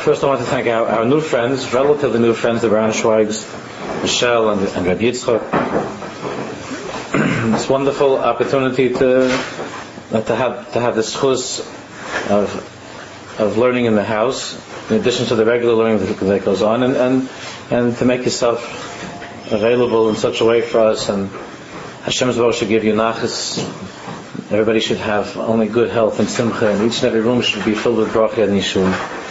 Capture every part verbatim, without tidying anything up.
first I want to thank our, our new friends, relatively new friends, the Braunschweigs, Michelle and, and Rabbi Yitzchak. It's wonderful opportunity to uh, to have to have the schus of of learning in the house, in addition to the regular learning that, that goes on, and, and and to make yourself available in such a way for us. And Hashem's will should give you nachas. Everybody should have only good health and simcha, and each and every room should be filled with bracha and yishun.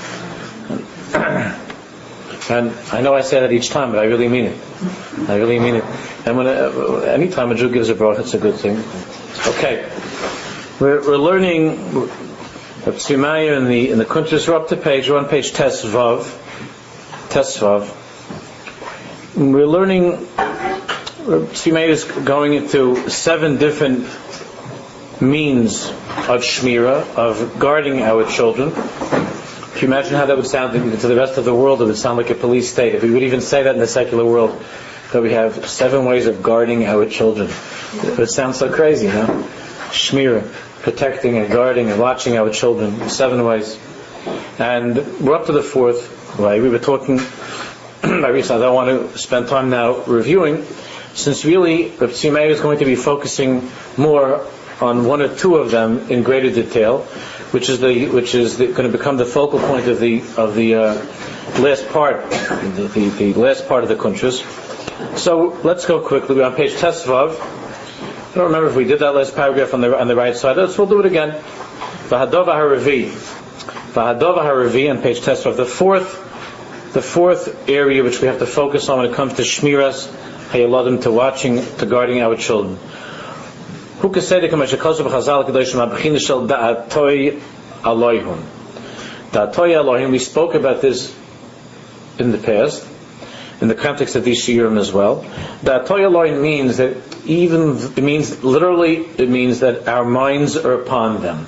And I know I say that each time, but I really mean it. I really mean it. And when uh, any time a Jew gives a bracha, it's a good thing. Okay, we're, we're learning Tzvi Meir in the in the Kuntres. We're up to page. We're on page Tesvav. Tesvav. We're learning. Tzvi Meir is going into seven different means of shmira, of guarding our children. Can you imagine how that would sound to the rest of the world? It would sound like a police state. If we would even say that in the secular world, that we have seven ways of guarding our children. It would sound so crazy, no? Shmira, protecting and guarding and watching our children, seven ways. And we're up to the fourth way. We were talking, I don't want to spend time now reviewing, since really Reb Tzvi Meir is going to be focusing more on one or two of them in greater detail, which is the which is the, going to become the focal point of the of the uh, last part, the, the, the last part of the Kuntres. So let's go quickly. We're on page Tesvav. I don't remember if we did that last paragraph on the on the right side. Let's we'll do it again. V'hadov haravi, v'hadov haravi on page Tesvav. The fourth, the fourth area which we have to focus on when it comes to shmiras hayaladim, to watching, to guarding our children. Who can say that Kamashakasu b'Chazal Kedoshim Abchin Shel Da'atoy Aloyhum? Da'atoy Aloyhum. We spoke about this in the past, in the context of these shiurim as well. Da'atoy Aloyhum means that even it means literally it means that our minds are upon them.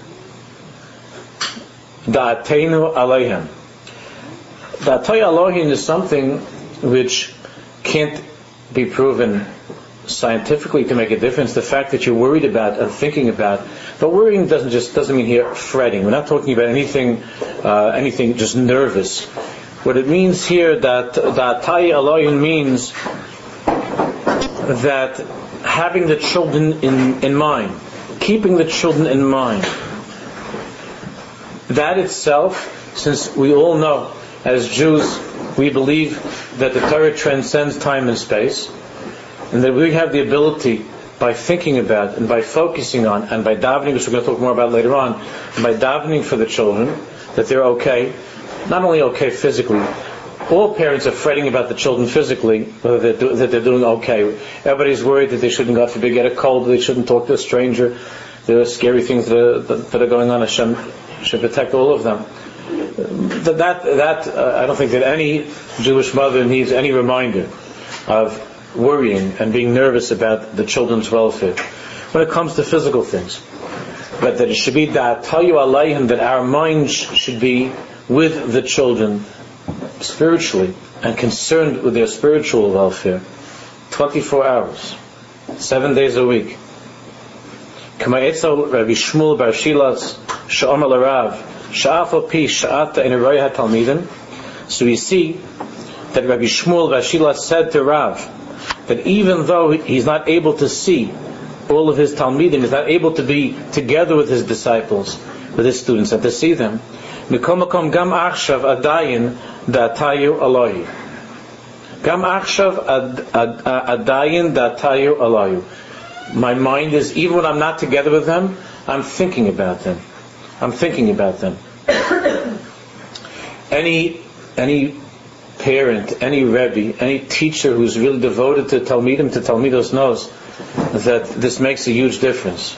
Da'ateinu Aloyhum. Da'atoy Aloyhum is something which can't be proven scientifically to make a difference. The fact that you're worried about and thinking about, but worrying doesn't just doesn't mean here fretting. We're not talking about anything, uh, anything just nervous. What it means here, that that Tai Aloyin means that having the children in in mind, keeping the children in mind. That itself, since we all know as Jews, we believe that the Torah transcends time and space, and that we have the ability, by thinking about and by focusing on and by davening, which we're going to talk more about later on, and by davening for the children, that they're okay, not only okay physically. All parents are fretting about the children physically, whether they're do, that they're doing okay. Everybody's worried that they shouldn't, God forbid, get a cold, they shouldn't talk to a stranger. There are scary things that are, that are going on. Hashem should protect all of them. That, that, that uh, I don't think that any Jewish mother needs any reminder of worrying and being nervous about the children's welfare when it comes to physical things, but that it should be that tayu alayhim, that our minds should be with the children spiritually and concerned with their spiritual welfare twenty-four hours, seven days a week. Kama etzel Rabbi Shmuel bar Shilas she'omer l'Rav sha'afal pi sha'ata in roya talmidim. So we see that Rabbi Shmuel bar Shilas said to Rav that even though he's not able to see all of his talmidim, he's not able to be together with his disciples, with his students, and to see them, Mikom makom gam achshav adayin da'atayu Elohi. Gam achshav adayin da'atayu Elohi. My mind is, even when I'm not together with them, I'm thinking about them. I'm thinking about them. any any parent, any Rebbe, any teacher who's really devoted to Talmidim, to Talmidos, knows that this makes a huge difference.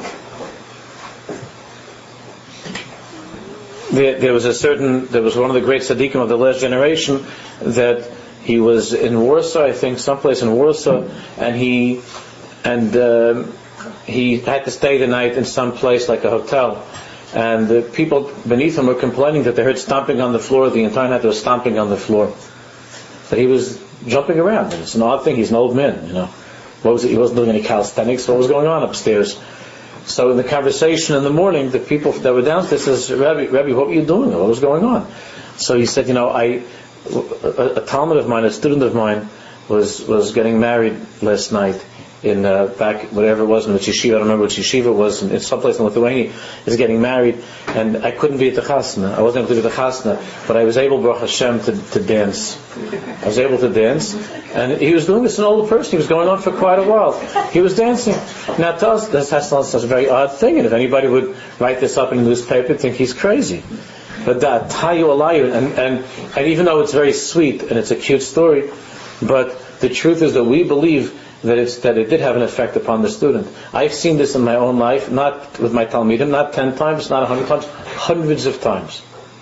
There, there was a certain, there was one of the great tzaddikim of the last generation that he was in Warsaw, I think, someplace in Warsaw, and he and um, he had to stay the night in some place like a hotel. And the people beneath him were complaining that they heard stomping on the floor. The entire night they were stomping on the floor. That he was jumping around. And it's an odd thing. He's an old man, you know. What was it? He wasn't doing any calisthenics. What was going on upstairs? So in the conversation in the morning, the people that were downstairs says, Rabbi, Rabbi, what were you doing? What was going on? So he said, you know, I, a, a Talmud of mine, a student of mine, was was getting married last night in uh, back whatever it was in which yeshiva. I don't remember which yeshiva it was. In, in some place in Lithuania, is getting married, and I couldn't be at the chasna. I wasn't able to be at the chasna, but I was able, Baruch Hashem, to, to dance. I was able to dance, and he was doing this. An older person. He was going on for quite a while. He was dancing. Now, to us, this has such a very odd thing, and if anybody would write this up in the newspaper, they'd think he's crazy. But that tayu alayu, and and and even though it's very sweet and it's a cute story, but the truth is that we believe that it's that it did have an effect upon the student. I've seen this in my own life, not with my talmidim, not ten times, not a hundred times, hundreds of times.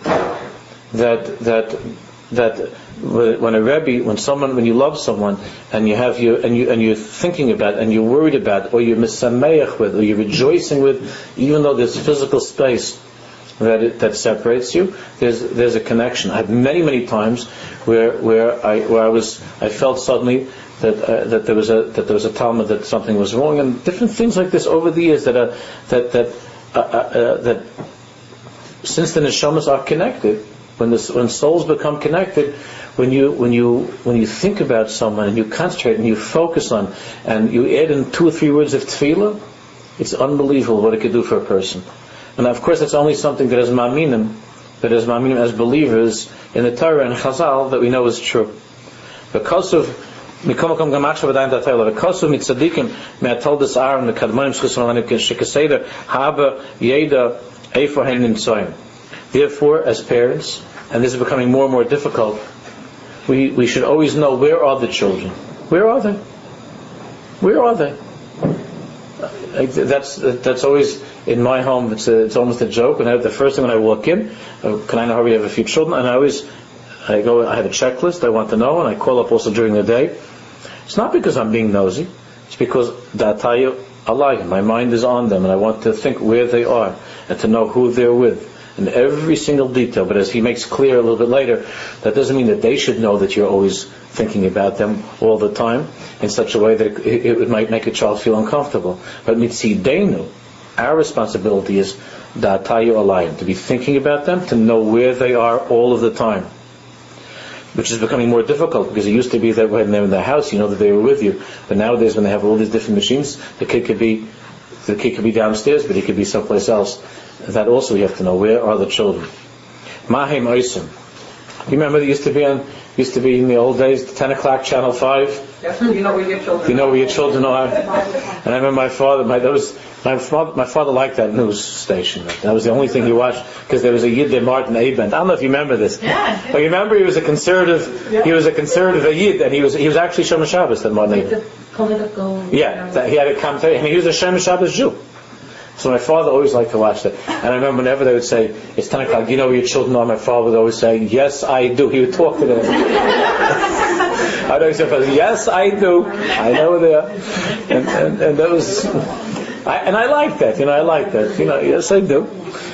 That that that when a rebbe, when someone, when you love someone, and you have you and you and you're thinking about, and you're worried about, or you're misameach with, or you're rejoicing with, even though there's physical space that it, that separates you, there's there's a connection. I had many many times where where I where I was I felt suddenly that uh, that there was a that there was a Talmud, that something was wrong, and different things like this over the years that uh, that that uh, uh, that since the neshamas are connected, when the when souls become connected, when you when you when you think about someone and you concentrate and you focus on and you add in two or three words of tefillah, it's unbelievable what it could do for a person. And of course, that's only something that as ma'aminim, that as ma'aminim, as believers in the Torah and Chazal, that we know is true. Because of Mikomakom Gamaksha V'dayin Tatayla, because of Mitzadikim, Me'atol Des Aaron, Mekadmonim Shchus Malanim, Shekaseder, Haba, Yeda, Eifo Hen Nimtzoyim. Therefore, as parents, and this is becoming more and more difficult, we, we should always know, where are the children? Where are they? Where are they? That's that's always in my home. It's a, it's almost a joke. And I, the first thing when I walk in, uh, can I know how we have a few children? And I always I go. I have a checklist. I want to know, and I call up also during the day. It's not because I'm being nosy. It's because datayu alayim. My mind is on them, and I want to think where they are and to know who they're with in every single detail. But as he makes clear a little bit later, that doesn't mean that they should know that you're always thinking about them all the time in such a way that it, it might make a child feel uncomfortable. But mitzidenu, our responsibility is datayu alayim, to be thinking about them, to know where they are all of the time, which is becoming more difficult because it used to be that when they're in the house, you know that they were with you. But nowadays, when they have all these different machines, the kid could be the kid could be downstairs, but he could be someplace else. That also you have to know, where are the children. Mahim Oisim. You remember there used to be on used to be in the old days, the ten o'clock channel five. Yes, you know where your children. You know where your children are. And I remember my father. My that was my father. My father liked that news station. That was the only thing he watched, because there was a Yid Martin Abend. I don't know if you remember this. Yeah. But you remember he was a conservative. Yeah. He was a conservative a Yid, and he was he was actually Shomer Shabbos, that Martin Abend. Political. Yeah, that he had a commentary, and he was a Shomer Shabbos Jew. So my father always liked to watch that. And I remember whenever they would say, it's ten o'clock, you know where your children are? My father would always say, yes, I do. He would talk to them. I'd always say, yes, I do. I know they are. And, and, and that was, I, and I like that, you know, I like that. You know, yes, I do.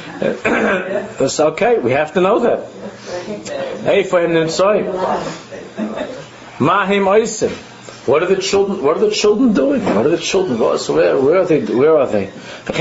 It's okay, we have to know that. Hey, for him, sorry. Mahim Oisim. What are the children? What are the children doing? What are the children? So where, where are they? Where are they?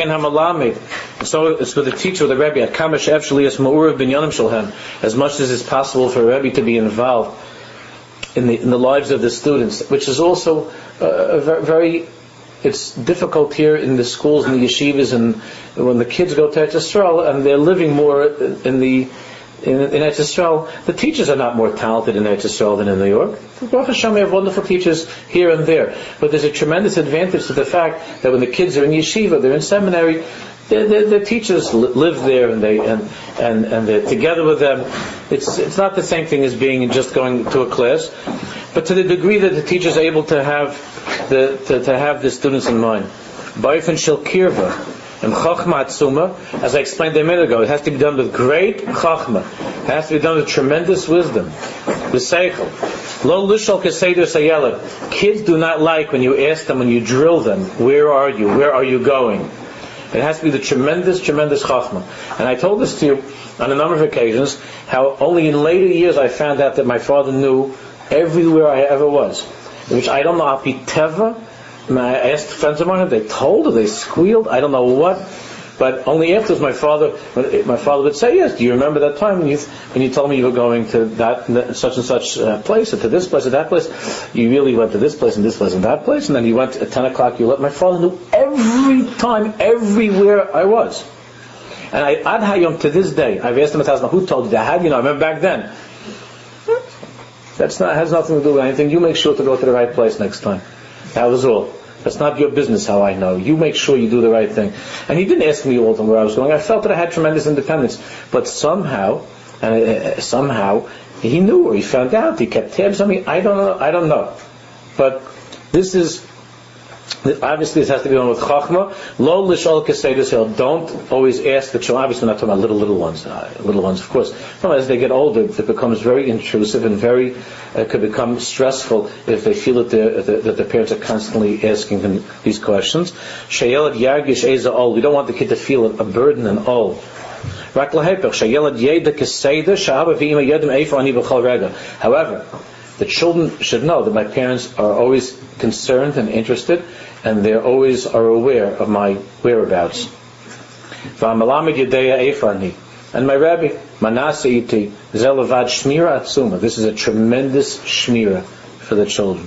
So it's with the teacher, the Rebbe, at Kamash Evshalias Ma'urav Binyanim Shalhem, as much as it's possible for a Rebbe to be involved in the in the lives of the students, which is also uh, very. It's difficult here in the schools and the yeshivas, and when the kids go to Eretz Yisrael and they're living more in the In, in Eretz Yisrael, the teachers are not more talented in Eretz Yisrael than in New York. Baruch Hashem, we have wonderful teachers here and there. But there's a tremendous advantage to the fact that when the kids are in yeshiva, they're in seminary, the teachers live there and they and, and, and they're together with them. It's it's not the same thing as being just going to a class, but to the degree that the teacher is able to have the to, to have the students in mind. Ba'ifin shel kirva. And chachma atzuma, as I explained a minute ago, it has to be done with great chachma. It has to be done with tremendous wisdom. With seichel. Lo lushal keseder sayelad. Kids do not like when you ask them, when you drill them, where are you? Where are you going? It has to be the tremendous, tremendous chachma. And I told this to you on a number of occasions, how only in later years I found out that my father knew everywhere I ever was. Which I don't know, api teva. I asked friends of mine, they told or they squealed, I don't know what, But only afterwards, my father, my father would say, "Yes, do you remember that time when you when you told me you were going to that such and such uh, place, or to this place, or that place? You really went to this place and this place and that place, and then you went at ten o'clock. You let my father knew every time, everywhere I was." And I, Ad Hayom, to this day, I've asked him a thousand, who told you that? How do you know? I remember back then. That's not has nothing to do with anything. You make sure to go to the right place next time. That was all. That's not your business how I know. You make sure you do the right thing. And he didn't ask me all the time where I was going. I felt that I had tremendous independence. But somehow, and uh, somehow, he knew or he found out. He kept tabs on me. I don't know. I don't know. But this is, obviously this has to be done with Chachma. Lo l'shol k'seidus hil. Don't always ask the children. Obviously we're not talking about little, little ones. Uh, little ones, of course. No, as they get older, it becomes very intrusive and very, uh, could become stressful if they feel that, that, that the parents are constantly asking them these questions. Sheyelad yargish eza ol. We don't want the kid to feel a burden and all. Rak lahepech. Sheyelad yeda k'seida sha'aba v'ima yedem eifo ani b'chol rega. However, the children should know that my parents are always concerned and interested, and they always are aware of my whereabouts. V'amalamid yedeya eifani. And my Rabbi, Manasseh iti, zelavad shmira atzuma. This is a tremendous shmira for the children.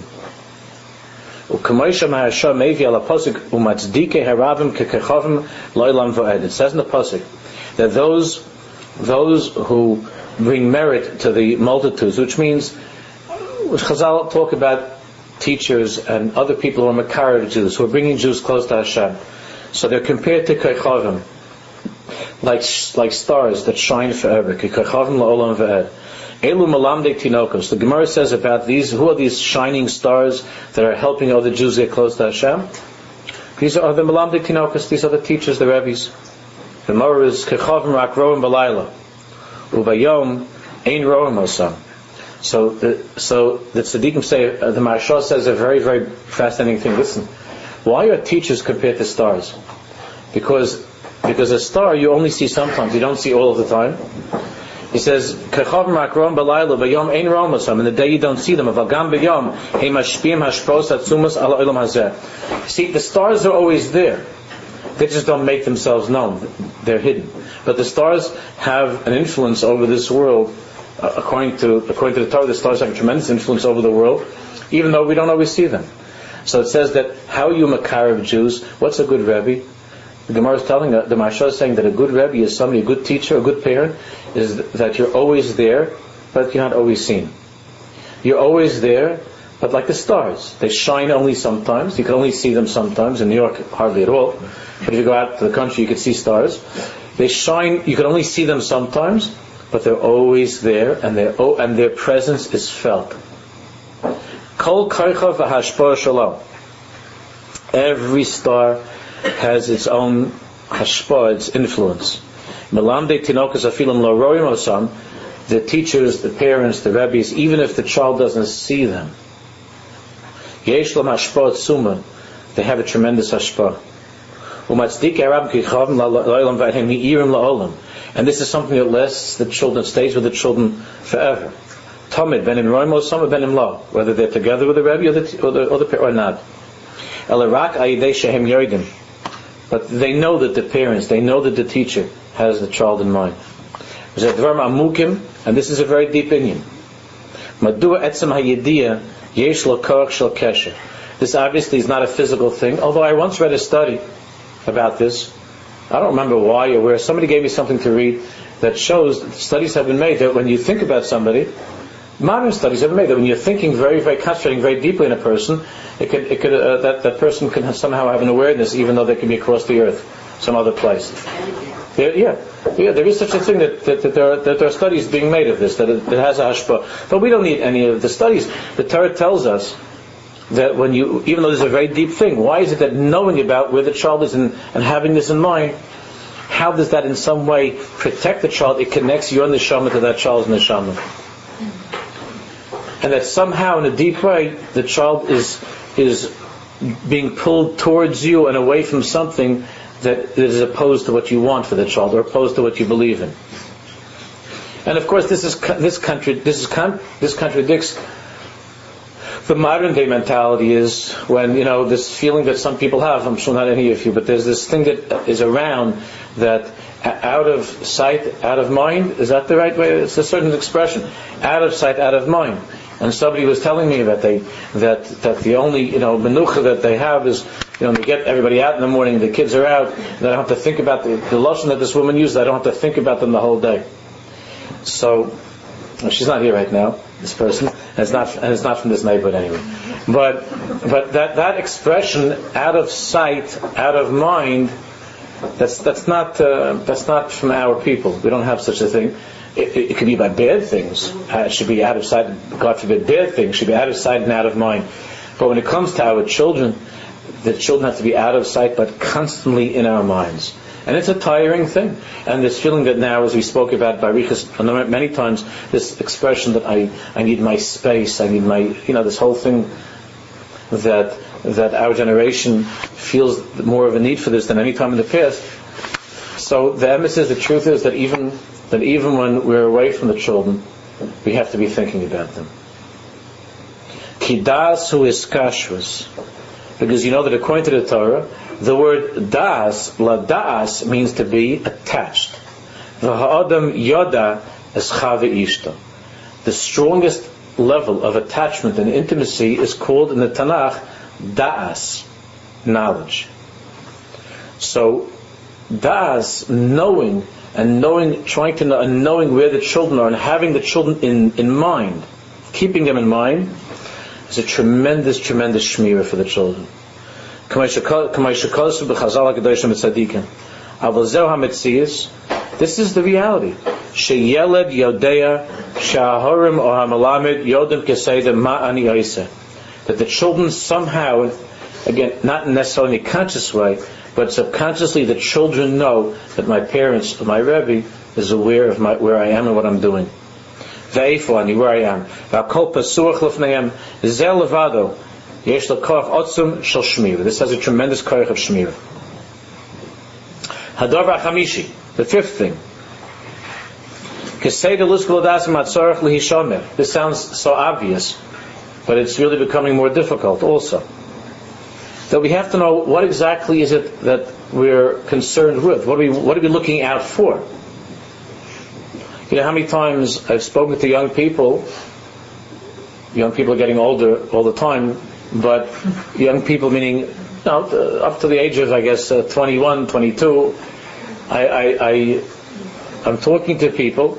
U'kamoisha ma'asha mevi ala posik u'matzdike haravim kekechavim lo'ilam v'ed. It says in the posik that those those who bring merit to the multitudes, which means, which Chazal talk about teachers and other people who are Makar Jews, who are bringing Jews close to Hashem. So they're compared to Kechavim, like like stars that shine forever. Kechavim la'olam v'ed. Elu malamdei tinokos. The Gemara says about these, who are these shining stars that are helping other Jews get close to Hashem? These are the malamdei tinokos. These are the teachers, the rabbis. The Gemara is Kechavim rak roim b'layla, ubayom ein roim osam. So the, so the tzaddikim say, uh, the Maharsha says a very, very fascinating thing. Listen, why are teachers compared to stars? Because because a star you only see sometimes, you don't see all of the time. He says, in the day you don't see them. See, the stars are always there. They just don't make themselves known. They're hidden. But the stars have an influence over this world. Uh, according to according to the Torah, the stars have a tremendous influence over the world, even though we don't always see them. So it says that, how are you Makar of Jews? What's a good Rebbe? The Gemara is telling, uh, the Maharsha is saying that a good Rebbe is somebody, a good teacher, a good parent, is that you're always there, but you're not always seen. You're always there, but like the stars. They shine only sometimes. You can only see them sometimes. In New York, hardly at all. But if you go out to the country, you can see stars. They shine, you can only see them sometimes, but they're always there, and their oh, and their presence is felt. Kol kaicha v'hashpah shalom. Every star has its own hashpah, its influence. Melamdei tinokas afilim lo roim osam. The teachers, the parents, the rabbis, even if the child doesn't see them, yesh lam hashpah tzuma. They have a tremendous hashpah. Umatzdike arab kichavim la'olam v'ahem mi'irim la'olam. And this is something that lasts the children, stays with the children forever. Tamid benim roimo, some benim lo, whether they're together with the Rebbe or the or the, or, the, or not. Elarak ayidei shehem yoidim, but they know that the parents, they know that the teacher has the child in mind. Zedvar amukim, and this is a very deep inyan. Madua etzem hayidiyah yesh lo koach shel kesher. This obviously is not a physical thing. Although I once read a study about this. I don't remember why or where. Somebody gave me something to read that shows that studies have been made that when you think about somebody, modern studies have been made that when you're thinking very, very concentrating very deeply in a person, it could, it could, uh, that that person can have, somehow have an awareness, even though they can be across the earth, some other place. There, yeah, yeah, there is such a thing that, that, that, there are, that there are studies being made of this, that it, it has a hashpah. But we don't need any of the studies. The Torah tells us that when you, even though this is a very deep thing, why is it that knowing about where the child is and, and having this in mind, how does that in some way protect the child? It connects your neshama to that child's neshama. And that somehow in a deep way, the child is is being pulled towards you and away from something that is opposed to what you want for the child, or opposed to what you believe in. And of course, this is this country this is this contradicts The modern day mentality is when, you know, this feeling that some people have, I'm sure not any of you, but there's this thing that is around that out of sight, out of mind. Is that the right way? It's a certain expression. Out of sight, out of mind. And somebody was telling me that they, that, that the only, you know, menucha that they have is, you know, they get everybody out in the morning, the kids are out, and I don't have to think about the, the lotion that this woman used, I don't have to think about them the whole day. So, well, she's not here right now, this person, and it's not, and it's not from this neighborhood anyway. But, but that, that expression, out of sight, out of mind, that's, that's not, uh, that's not from our people. We don't have such a thing. It, it, it could be by bad things. Uh, it should be out of sight, God forbid, bad things should be out of sight and out of mind. But when it comes to our children, the children have to be out of sight, but constantly in our minds. And it's a tiring thing. And this feeling that now, as we spoke about by Rikas many times, this expression that I, I need my space, I need my, you know, this whole thing that that our generation feels more of a need for this than any time in the past. So the emphasis, the truth is that even that even when we're away from the children, we have to be thinking about them. Kidas hu is kashrus. Because you know that according to the Torah, the word das, la das, means to be attached. V'ha'adam yoda es chave ishta. The strongest level of attachment and intimacy is called in the Tanakh das, knowledge. So das, knowing, and knowing, trying to know, and knowing where the children are, and having the children in, in mind, keeping them in mind, is a tremendous, tremendous shmirah for the children. This is the reality. That the children somehow, again, not necessarily in a conscious way, but subconsciously the children know that my parents, my Rebbe, is aware of my, where I am and what I'm doing. Ve'efani, where I am. This has a tremendous koyach of shmira. Hadavar chamishi, the fifth thing. This sounds so obvious, but it's really becoming more difficult also. That we have to know what exactly is it that we're concerned with. What are we, what are we looking out for? You know how many times I've spoken to young people. Young people are getting older all the time, but young people meaning, you know, up to the age of, I guess, uh, twenty-one, twenty-two. I, I, I, I'm talking to people,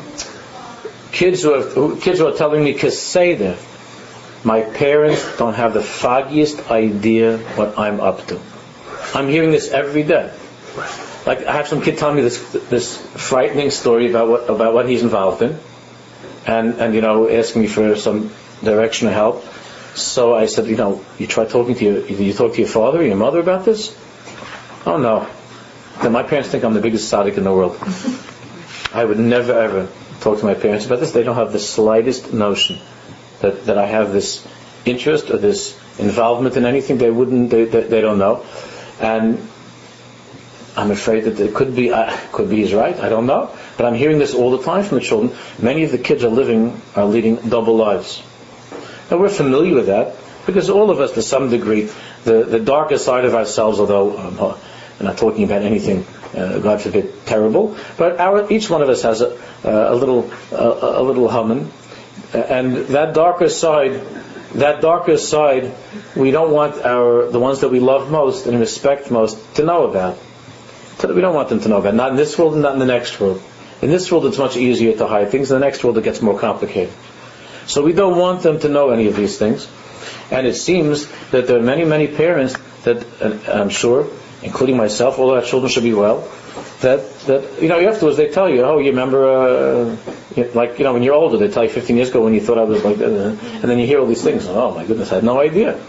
kids who, have, who kids who are telling me keseder. My parents don't have the foggiest idea what I'm up to. I'm hearing this every day. Like I have some kid telling me this this frightening story about what about what he's involved in, and and you know asking me for some direction or help. So I said, you know, you try talking to your you talk to your father or your mother about this? Oh no. Then my parents think I'm the biggest tzaddik in the world. I would never ever talk to my parents about this. They don't have the slightest notion that that I have this interest or this involvement in anything. They wouldn't. They they, they don't know, and I'm afraid that it could be, uh, could be he's right. I don't know, but I'm hearing this all the time from the children. Many of the kids are living, are leading double lives. Now we're familiar with that because all of us, to some degree, the the darker side of ourselves. Although um, I'm not talking about anything, uh, God forbid, terrible, but our each one of us has a, uh, a little uh, a little humming, and that darker side, that darker side, we don't want our the ones that we love most and respect most to know about. We don't want them to know about. Not in this world and not in the next world. In this world it's much easier to hide things. In the next world it gets more complicated. So we don't want them to know any of these things. And it seems that there are many, many parents that, and I'm sure, including myself, all our children should be well, that, that you know, afterwards they tell you, oh, you remember, uh, like, you know, when you're older, they tell you fifteen years ago when you thought I was like that. And then you hear all these things. Oh my goodness, I had no idea.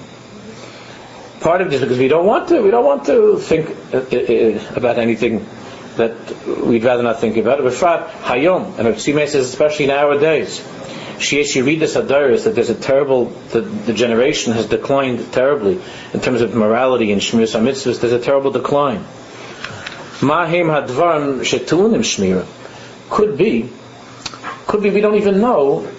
Part of it is because we don't want to. We don't want to think uh, uh, about anything that we'd rather not think about. Befrat Hayom, and Tzimei says, especially nowadays, she she read this Adaris that there's a terrible, the, the generation has declined terribly in terms of morality and Shmiras HaMitzvahs. There's a terrible decline. Mahim Hadvarim Shetunim Shmira could be, could be we don't even know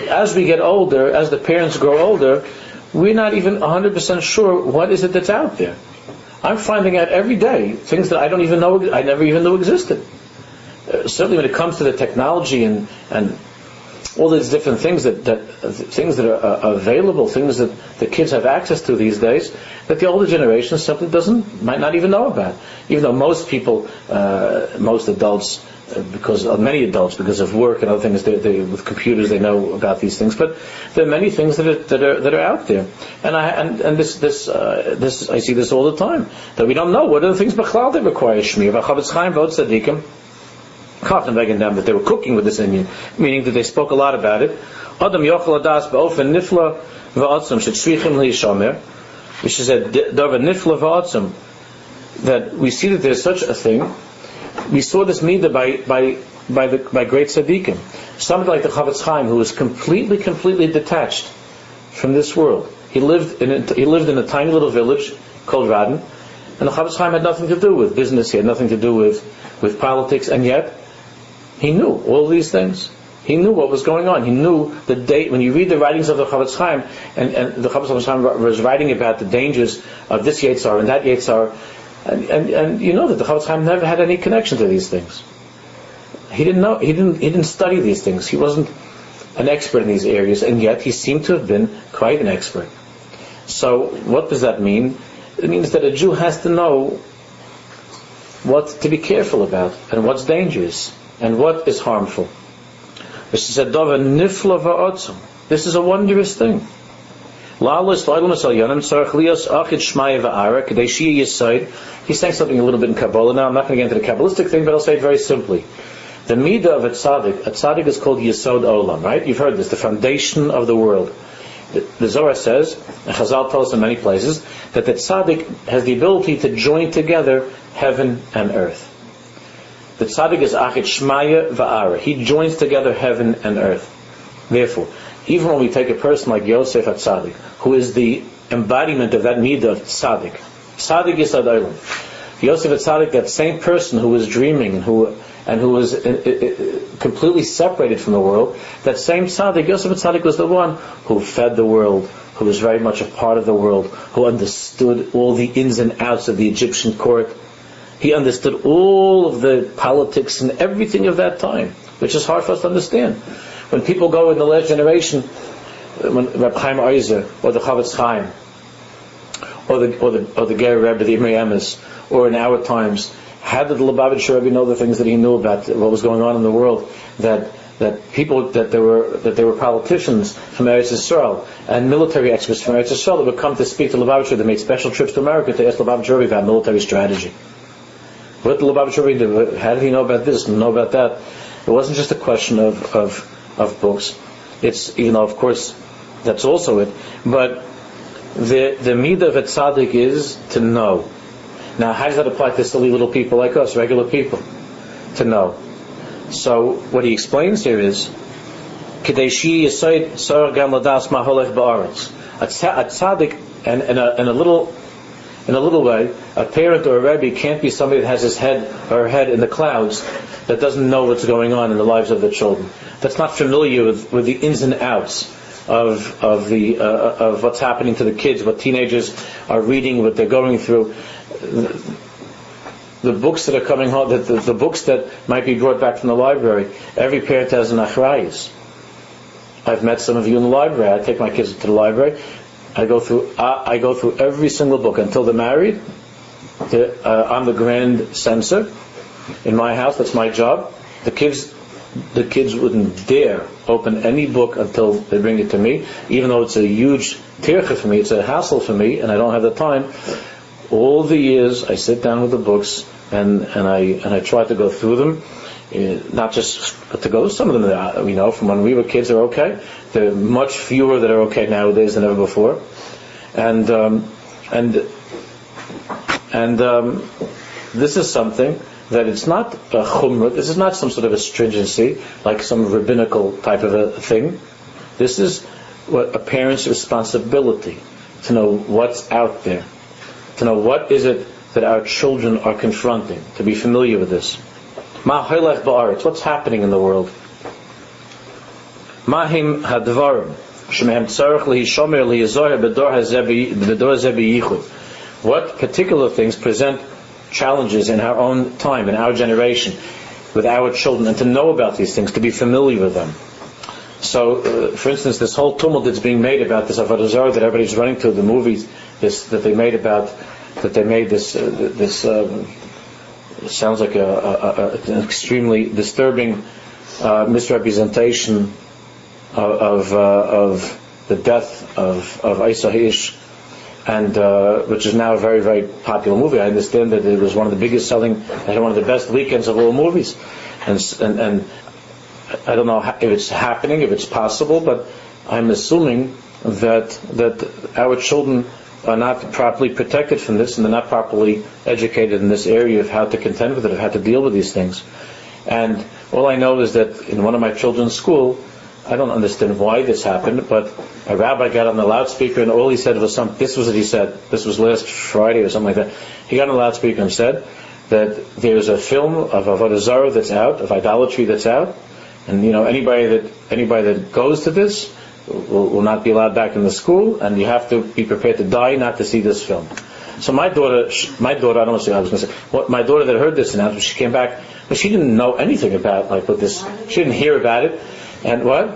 as we get older, as the parents grow older, we're not even one hundred percent sure what is it that's out there. I'm finding out every day things that I don't even know, I never even knew existed. Uh, certainly when it comes to the technology and, and all these different things that, that uh, things that are uh, available, things that the kids have access to these days, that the older generation simply doesn't, might not even know about. Even though most people, uh, most adults, uh, because uh, many adults, because of work and other things, they, they, with computers, they know about these things. But there are many things that are that are, that are out there, and I and, and this this uh, this I see this all the time, that we don't know what are the things b'chlal that require shmir. V'chavetz Chaim v'od tzadikim. Them that they were cooking with this Indian, meaning that they spoke a lot about it. Adam yochel adas ba'ofen nifla va'atzum shetzrichim li'yishamer, which is a davar nifla va'atzum, that we see that there's such a thing. We saw this midah by by by the by great tzaddikim, somebody like the Chavetz Chaim, who was completely completely detached from this world. He lived in a, he lived in a tiny little village called Radin, and the Chavetz Chaim had nothing to do with business. He had nothing to do with with politics, and yet he knew all these things. He knew what was going on. He knew the date. When you read the writings of the Chavetz Chaim, and, and the Chavetz Chaim was writing about the dangers of this Yetzar and that Yetzar, and, and, and you know that the Chavetz Chaim never had any connection to these things. He didn't know. He didn't. He didn't study these things. He wasn't an expert in these areas, and yet he seemed to have been quite an expert. So, what does that mean? It means that a Jew has to know what to be careful about, and what's dangerous, and what is harmful. This is a davar nifla va'atzum. This is a wondrous thing. He's saying something a little bit in Kabbalah. Now I'm not going to get into the Kabbalistic thing, but I'll say it very simply. The midah of a tzaddik, a tzaddik is called Yesod Olam, right? You've heard this, the foundation of the world. The, the Zohar says, and Chazal tells us in many places, that the tzaddik has the ability to join together heaven and earth. The tzaddik is Achid Shmaya Va'ara. He joins together heaven and earth. Therefore, even when we take a person like Yosef HaTzadik, who is the embodiment of that midah of tzaddik, tzaddik Yesod Olam. Yosef HaTzadik, that same person who was dreaming and who and who was uh, uh, completely separated from the world, that same tzaddik, Yosef HaTzadik, was the one who fed the world, who was very much a part of the world, who understood all the ins and outs of the Egyptian court. He understood all of the politics and everything of that time, which is hard for us to understand. When people go in the last generation, when Reb Chaim Oizer, or the Chavetz Chaim, or the or the or the Ger Rebbe, the Imrei Emes, or in our times, how did the Lubavitcher Rebbe know the things that he knew about what was going on in the world? That that people that there were that there were politicians from Eretz Yisrael and military experts from Eretz Yisrael that would come to speak to Lubavitcher. They made special trips to America to ask Lubavitcher Rebbe about military strategy. What did Lubavitcher Rebbe do? How did he know about this and know about that? It wasn't just a question of of of books. It's, even though of course that's also it, but the the midah of a tzaddik is to know. Now, how does that apply to silly little people like us, regular people? To know. So, what he explains here is, Kadeshi Yesod Sar Gam Ladas Maholech Ba'aretz. A tzaddik, and in a, in a little, in a little way, a parent or a rebbe can't be somebody that has his head or her head in the clouds, that doesn't know what's going on in the lives of the children. That's not familiar with, with the ins and outs of of the uh, of what's happening to the kids, what teenagers are reading, what they're going through. The, the books that are coming home, the, the, the books that might be brought back from the library. Every parent has an achrayus. I've met some of you in the library. I take my kids to the library. I go through. I, I go through every single book until they're married. The, uh, I'm the grand censor in my house. That's my job. The kids, the kids wouldn't dare open any book until they bring it to me, even though it's a huge tircha for me. It's a hassle for me, and I don't have the time. All the years I sit down with the books and, and I and I try to go through them, uh, not just to go. Some of them, are, you know, from when we were kids, are okay. There are much fewer that are okay nowadays than ever before, and um, and and um, this is something that it's not a chumrah. This is not some sort of a stringency like some rabbinical type of a thing. This is what a parent's responsibility to know what's out there. To know what is it that our children are confronting, to be familiar with this. Ma halech ba'aretz, what's happening in the world? Mahim hadvarim shemehem tzarich lihishomer liyazoher bedor hazeh bedor hazeh biyichud. What particular things present challenges in our own time, in our generation, with our children, and to know about these things, to be familiar with them. So, uh, for instance, this whole tumult that's being made about this Avodah Zarah that everybody's running to, the movies this, that they made about, that they made this, uh, this um, sounds like a, a, a, an extremely disturbing uh, misrepresentation of of, uh, of the death of of Isa Hish, and uh, which is now a very, very popular movie. I understand that it was one of the biggest selling, had one of the best weekends of all movies, and and, and I don't know if it's happening, if it's possible, but I'm assuming that that our children are not properly protected from this, and they're not properly educated in this area of how to contend with it, of how to deal with these things. And all I know is that in one of my children's school, I don't understand why this happened, but a rabbi got on the loudspeaker and all he said was some. This was what he said. This was last Friday or something like that. He got on the loudspeaker and said that there's a film of Avodah Zarah that's out, of idolatry that's out, and you know anybody that anybody that goes to this will, will not be allowed back in the school, and you have to be prepared to die not to see this film. So my daughter, my daughter, I don't want to say, I was going to say, what, my daughter that heard this announcement, she came back, but she didn't know anything about like what this. She didn't hear about it, and what?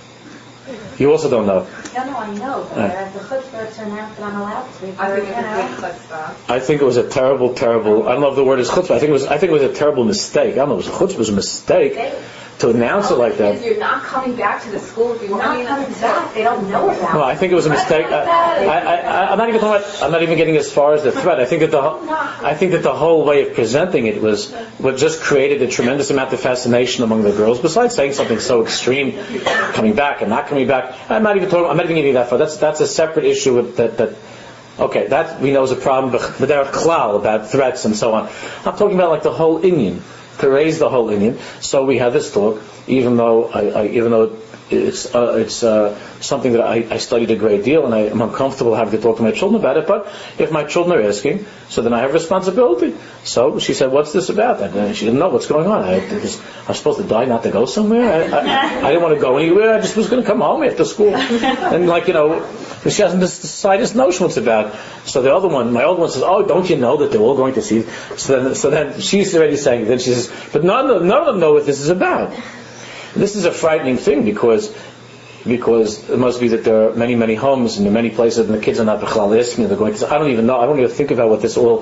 You also don't know. No, no, I know. But uh, the chutzpah to announce it on the loudspeaker. I think it's a big chutzpah. I think it was a terrible, terrible. I don't know if the word is chutzpah. I think it was. I think it was a terrible mistake. I don't know. It was a chutzpah. It was a mistake to announce it like that. You're not coming back to the school if you want Not coming back. They don't know about it. No, I think it was a mistake. I, I, I, I'm not even talking about, I'm not even getting as far as the threat. I think that the I think that the whole way of presenting it was what just created a tremendous amount of fascination among the girls. Besides saying something so extreme, coming back and not coming back, I'm not even talking. I'm not even getting that far. That's that's a separate issue with, that that. Okay, that we know is a problem. But there are klal about threats and so on. I'm talking about like the whole Indian. To raise the whole Indian, so we had this talk. Even though, I, I, even though it's uh, it's uh, something that I, I studied a great deal, and I am uncomfortable having to talk to my children about it. But if my children are asking, so then I have responsibility. So she said, "What's this about?" And she didn't know what's going on. I, just, I was supposed to die not to go somewhere. I, I, I didn't want to go anywhere. I just was going to come home after school, and like you know. She hasn't the slightest notion what's about. So the other one, my older one says, "Oh, don't you know that they're all going to see?" So then, so then she's already saying. Then she says, "But none of, none of them know what this is about." This is a frightening thing because because it must be that there are many many homes and there are many places and the kids are not b'chalal asking. They're going to say, "I don't even know. I don't even think about what this all."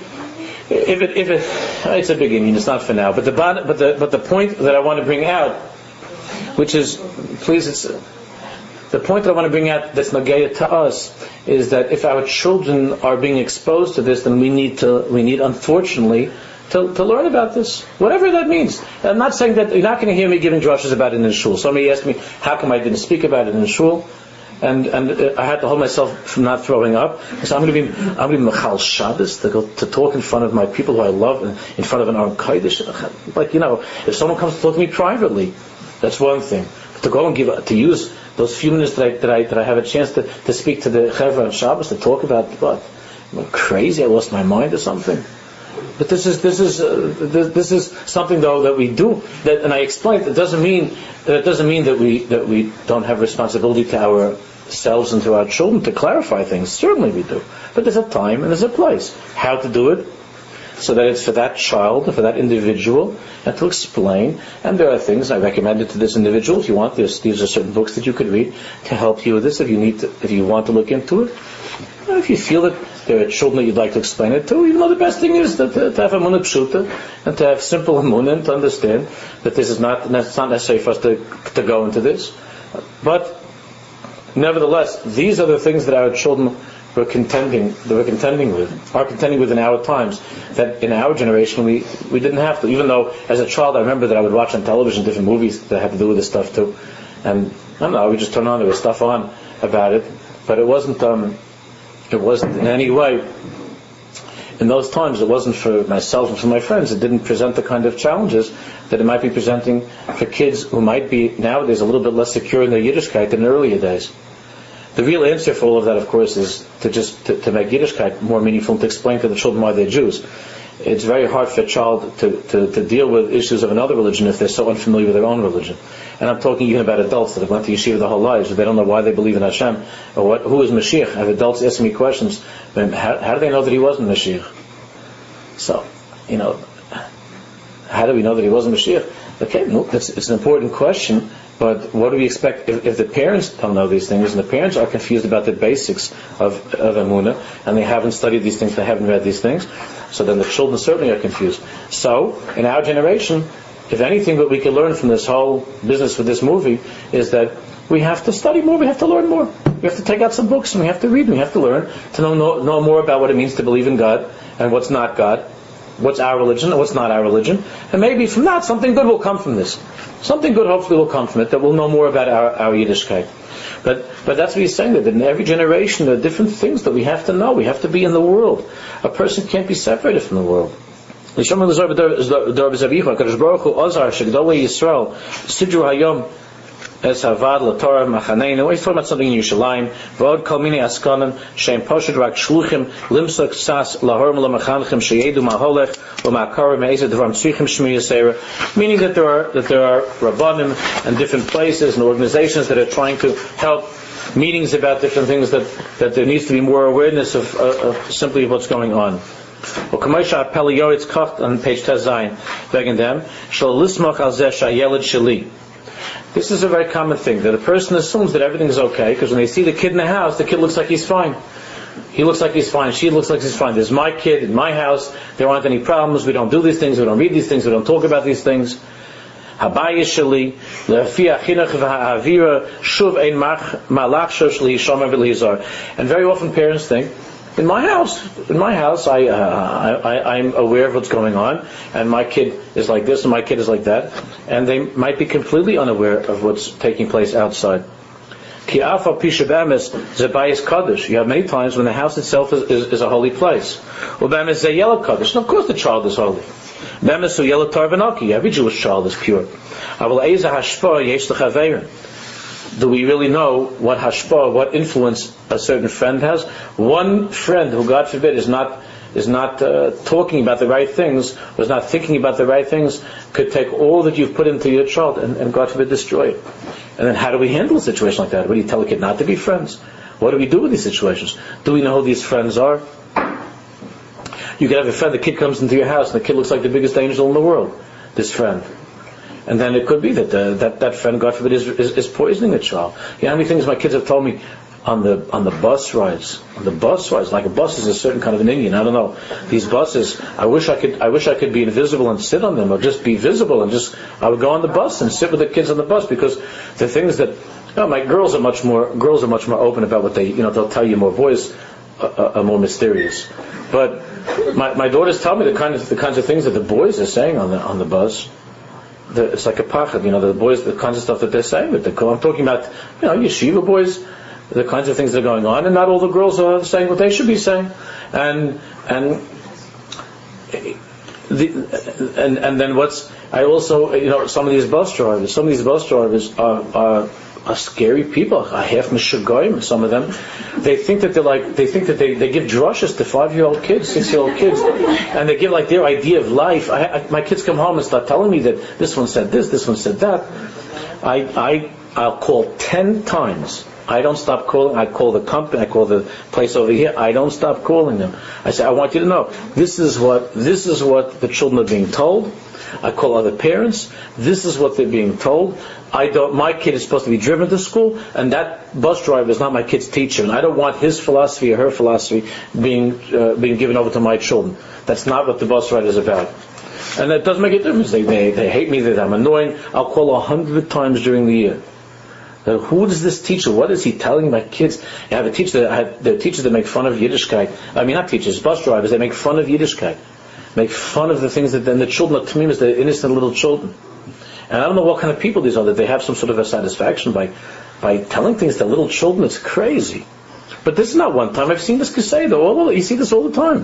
If it if it it's a big Indian, it's not for now. But the but the but the point that I want to bring out, which is, please, it's. The point that I want to bring out that's nagaya to us is that if our children are being exposed to this, then we need to, we need, unfortunately, to, to learn about this, whatever that means. I'm not saying that you're not going to hear me giving drushes about it in shul. Somebody asked me, how come I didn't speak about it in shul? And and I had to hold myself from not throwing up. So I'm going to be I'm going to be Mechal Shabbos to go to talk in front of my people who I love, and in front of an Aron Kodesh. Like you know, if someone comes to talk to me privately, that's one thing. But to go and give to use those few minutes that I, that I, that I have a chance to, to speak to the Chevra on Shabbos, to talk about what? I'm crazy, I lost my mind or something. But this is, this is, uh, this, this is something though that we do, that, and I explained, it doesn't mean, that doesn't mean that we, that we don't have responsibility to ourselves and to our children to clarify things. Certainly we do. But there's a time and there's a place. How to do it, so that it's for that child, for that individual, and to explain. And there are things I recommend it to this individual. If you want this, these are certain books that you could read to help you with this. If you need, to, if you want to look into it, or if you feel that there are children that you'd like to explain it to, even though the best thing is to, to, to have a munah pshuta and to have simple munah and to understand that this is not, it's not necessary for us to to go into this. But nevertheless, these are the things that our children we're contending, that we're contending with, are contending with in our times, that in our generation we, we didn't have to. Even though, as a child, I remember that I would watch on television different movies that had to do with this stuff too. And, I don't know, I would just turn on, there was stuff on about it. But it wasn't, um, it wasn't in any way, in those times, it wasn't for myself and for my friends. It didn't present the kind of challenges that it might be presenting for kids who might be nowadays a little bit less secure in their Yiddishkeit than in earlier days. The real answer for all of that, of course, is to just to, to make Yiddishkeit more meaningful and to explain to the children why they're Jews. it's very hard for a child to, to, to deal with issues of another religion if they're so unfamiliar with their own religion. And I'm talking even about adults that have went to yeshiva their whole lives, but they don't know why they believe in Hashem, or what, who is Mashiach. I have adults asking me questions, then how, how do they know that he wasn't Mashiach? So, you know, how do we know that he wasn't Mashiach? Okay, no, it's, it's an important question, but what do we expect if, if the parents don't know these things, and the parents are confused about the basics of, of Emunah, and they haven't studied these things, they haven't read these things, so then the children certainly are confused. So, in our generation, if anything that we can learn from this whole business with this movie is that we have to study more, we have to learn more. We have to take out some books, and we have to read, and we have to learn to know, know, know more about what it means to believe in God, and what's not God, what's our religion, and what's not our religion. And maybe from that, something good will come from this. Something good hopefully will come from it, that we'll know more about our, our Yiddishkeit. But but that's what he's saying, that in every generation there are different things that we have to know. We have to be in the world. A person can't be separated from the world. Es havad l'torah machaneinu. He's talking about something in Yerushalayim. V'od kol mini askanim she'em poshut rak shluchim limsok sas lahorm l'machanchim sheyedu ma'holech u'ma'akarim me'ezed dvarim tzrichim shmi yisera. Meaning that there are that there are rabbanim and different places and organizations that are trying to help meetings about different things, that, that there needs to be more awareness of, uh, of simply what's going on. On page Tezayin, begging them, shal lismach al zeh shayeled sheli. This is a very common thing, that a person assumes that everything is okay, because when they see the kid in the house, the kid looks like he's fine. He looks like he's fine, she looks like she's fine. There's my kid in my house, there aren't any problems, we don't do these things, we don't read these things, we don't talk about these things. Habaya sheli, lefi achinach v'ha'avira, shuv ein malach shosh li'yishomer v'li'yizar. And very often parents think, in my house, in my house, I, uh, I, I'm aware of what's going on, and my kid is like this, and my kid is like that, and they might be completely unaware of what's taking place outside. Ki afa pishabamis zebayis kaddish. You have many times when the house itself is, is, is a holy place. Ubamis zeyela kaddish. And of course, the child is holy. Bamis uyela tarvanaki. Every Jewish child is pure. Aval eza hashpa yesh l'chaveirin. Do we really know what hashpah, what influence a certain friend has? One friend who, God forbid, is not is not uh, talking about the right things, was not thinking about the right things, could take all that you've put into your child and, and God forbid, destroy it. And then how do we handle a situation like that? What do you tell a kid not to be friends? What do we do with these situations? Do we know who these friends are? You could have a friend, the kid comes into your house, and the kid looks like the biggest angel in the world, this friend. And then it could be that uh, that that friend, God forbid, is, is, is poisoning a child. You know how many things my kids have told me on the on the bus rides, on the bus rides. Like a bus is a certain kind of an Indian. I don't know. These buses, I wish I could I wish I could be invisible and sit on them, or just be visible and just I would go on the bus and sit with the kids on the bus, because the things that you know, my girls are much more girls are much more open about what they you know they'll tell you more. Boys are, are more mysterious. But my my daughters tell me the kind of the kinds of things that the boys are saying on the on the bus. The, it's like a pachad, you know, the boys, the kinds of stuff that they're saying with the I'm talking about, you know, yeshiva boys, the kinds of things that are going on, and not all the girls are saying what they should be saying. And, and, the, and, and then what's, I also, you know, some of these bus drivers, some of these bus drivers are, are, are scary people. I have mishugoyim, some of them. They think that they're like, they think that they, they give drushes to five-year-old kids, six-year-old kids, and they give like their idea of life. I, I, my kids come home and start telling me that this one said this, this one said that. I, I, I'll call ten times. I don't stop calling. I call the company, I call the place over here. I don't stop calling them. I say, I want you to know, this is what, this is what the children are being told. I call other parents. This is what they're being told. I don't. My kid is supposed to be driven to school, and that bus driver is not my kid's teacher. And I don't want his philosophy or her philosophy being uh, being given over to my children. That's not what the bus ride is about. And that doesn't make a difference. They they, they hate me. That I'm annoying. I'll call a hundred times during the year. Now, who is this teacher? What is he telling my kids? I have a teacher. That, I have, there are teachers that make fun of Yiddishkeit. I mean, not teachers, bus drivers. They make fun of Yiddishkeit. Make fun of the things that then the children are tamim, as the innocent little children. And I don't know what kind of people these are, that they have some sort of a satisfaction by by telling things to little children. It's crazy. But this is not one time. I've seen this Keseda. All you see this all the time.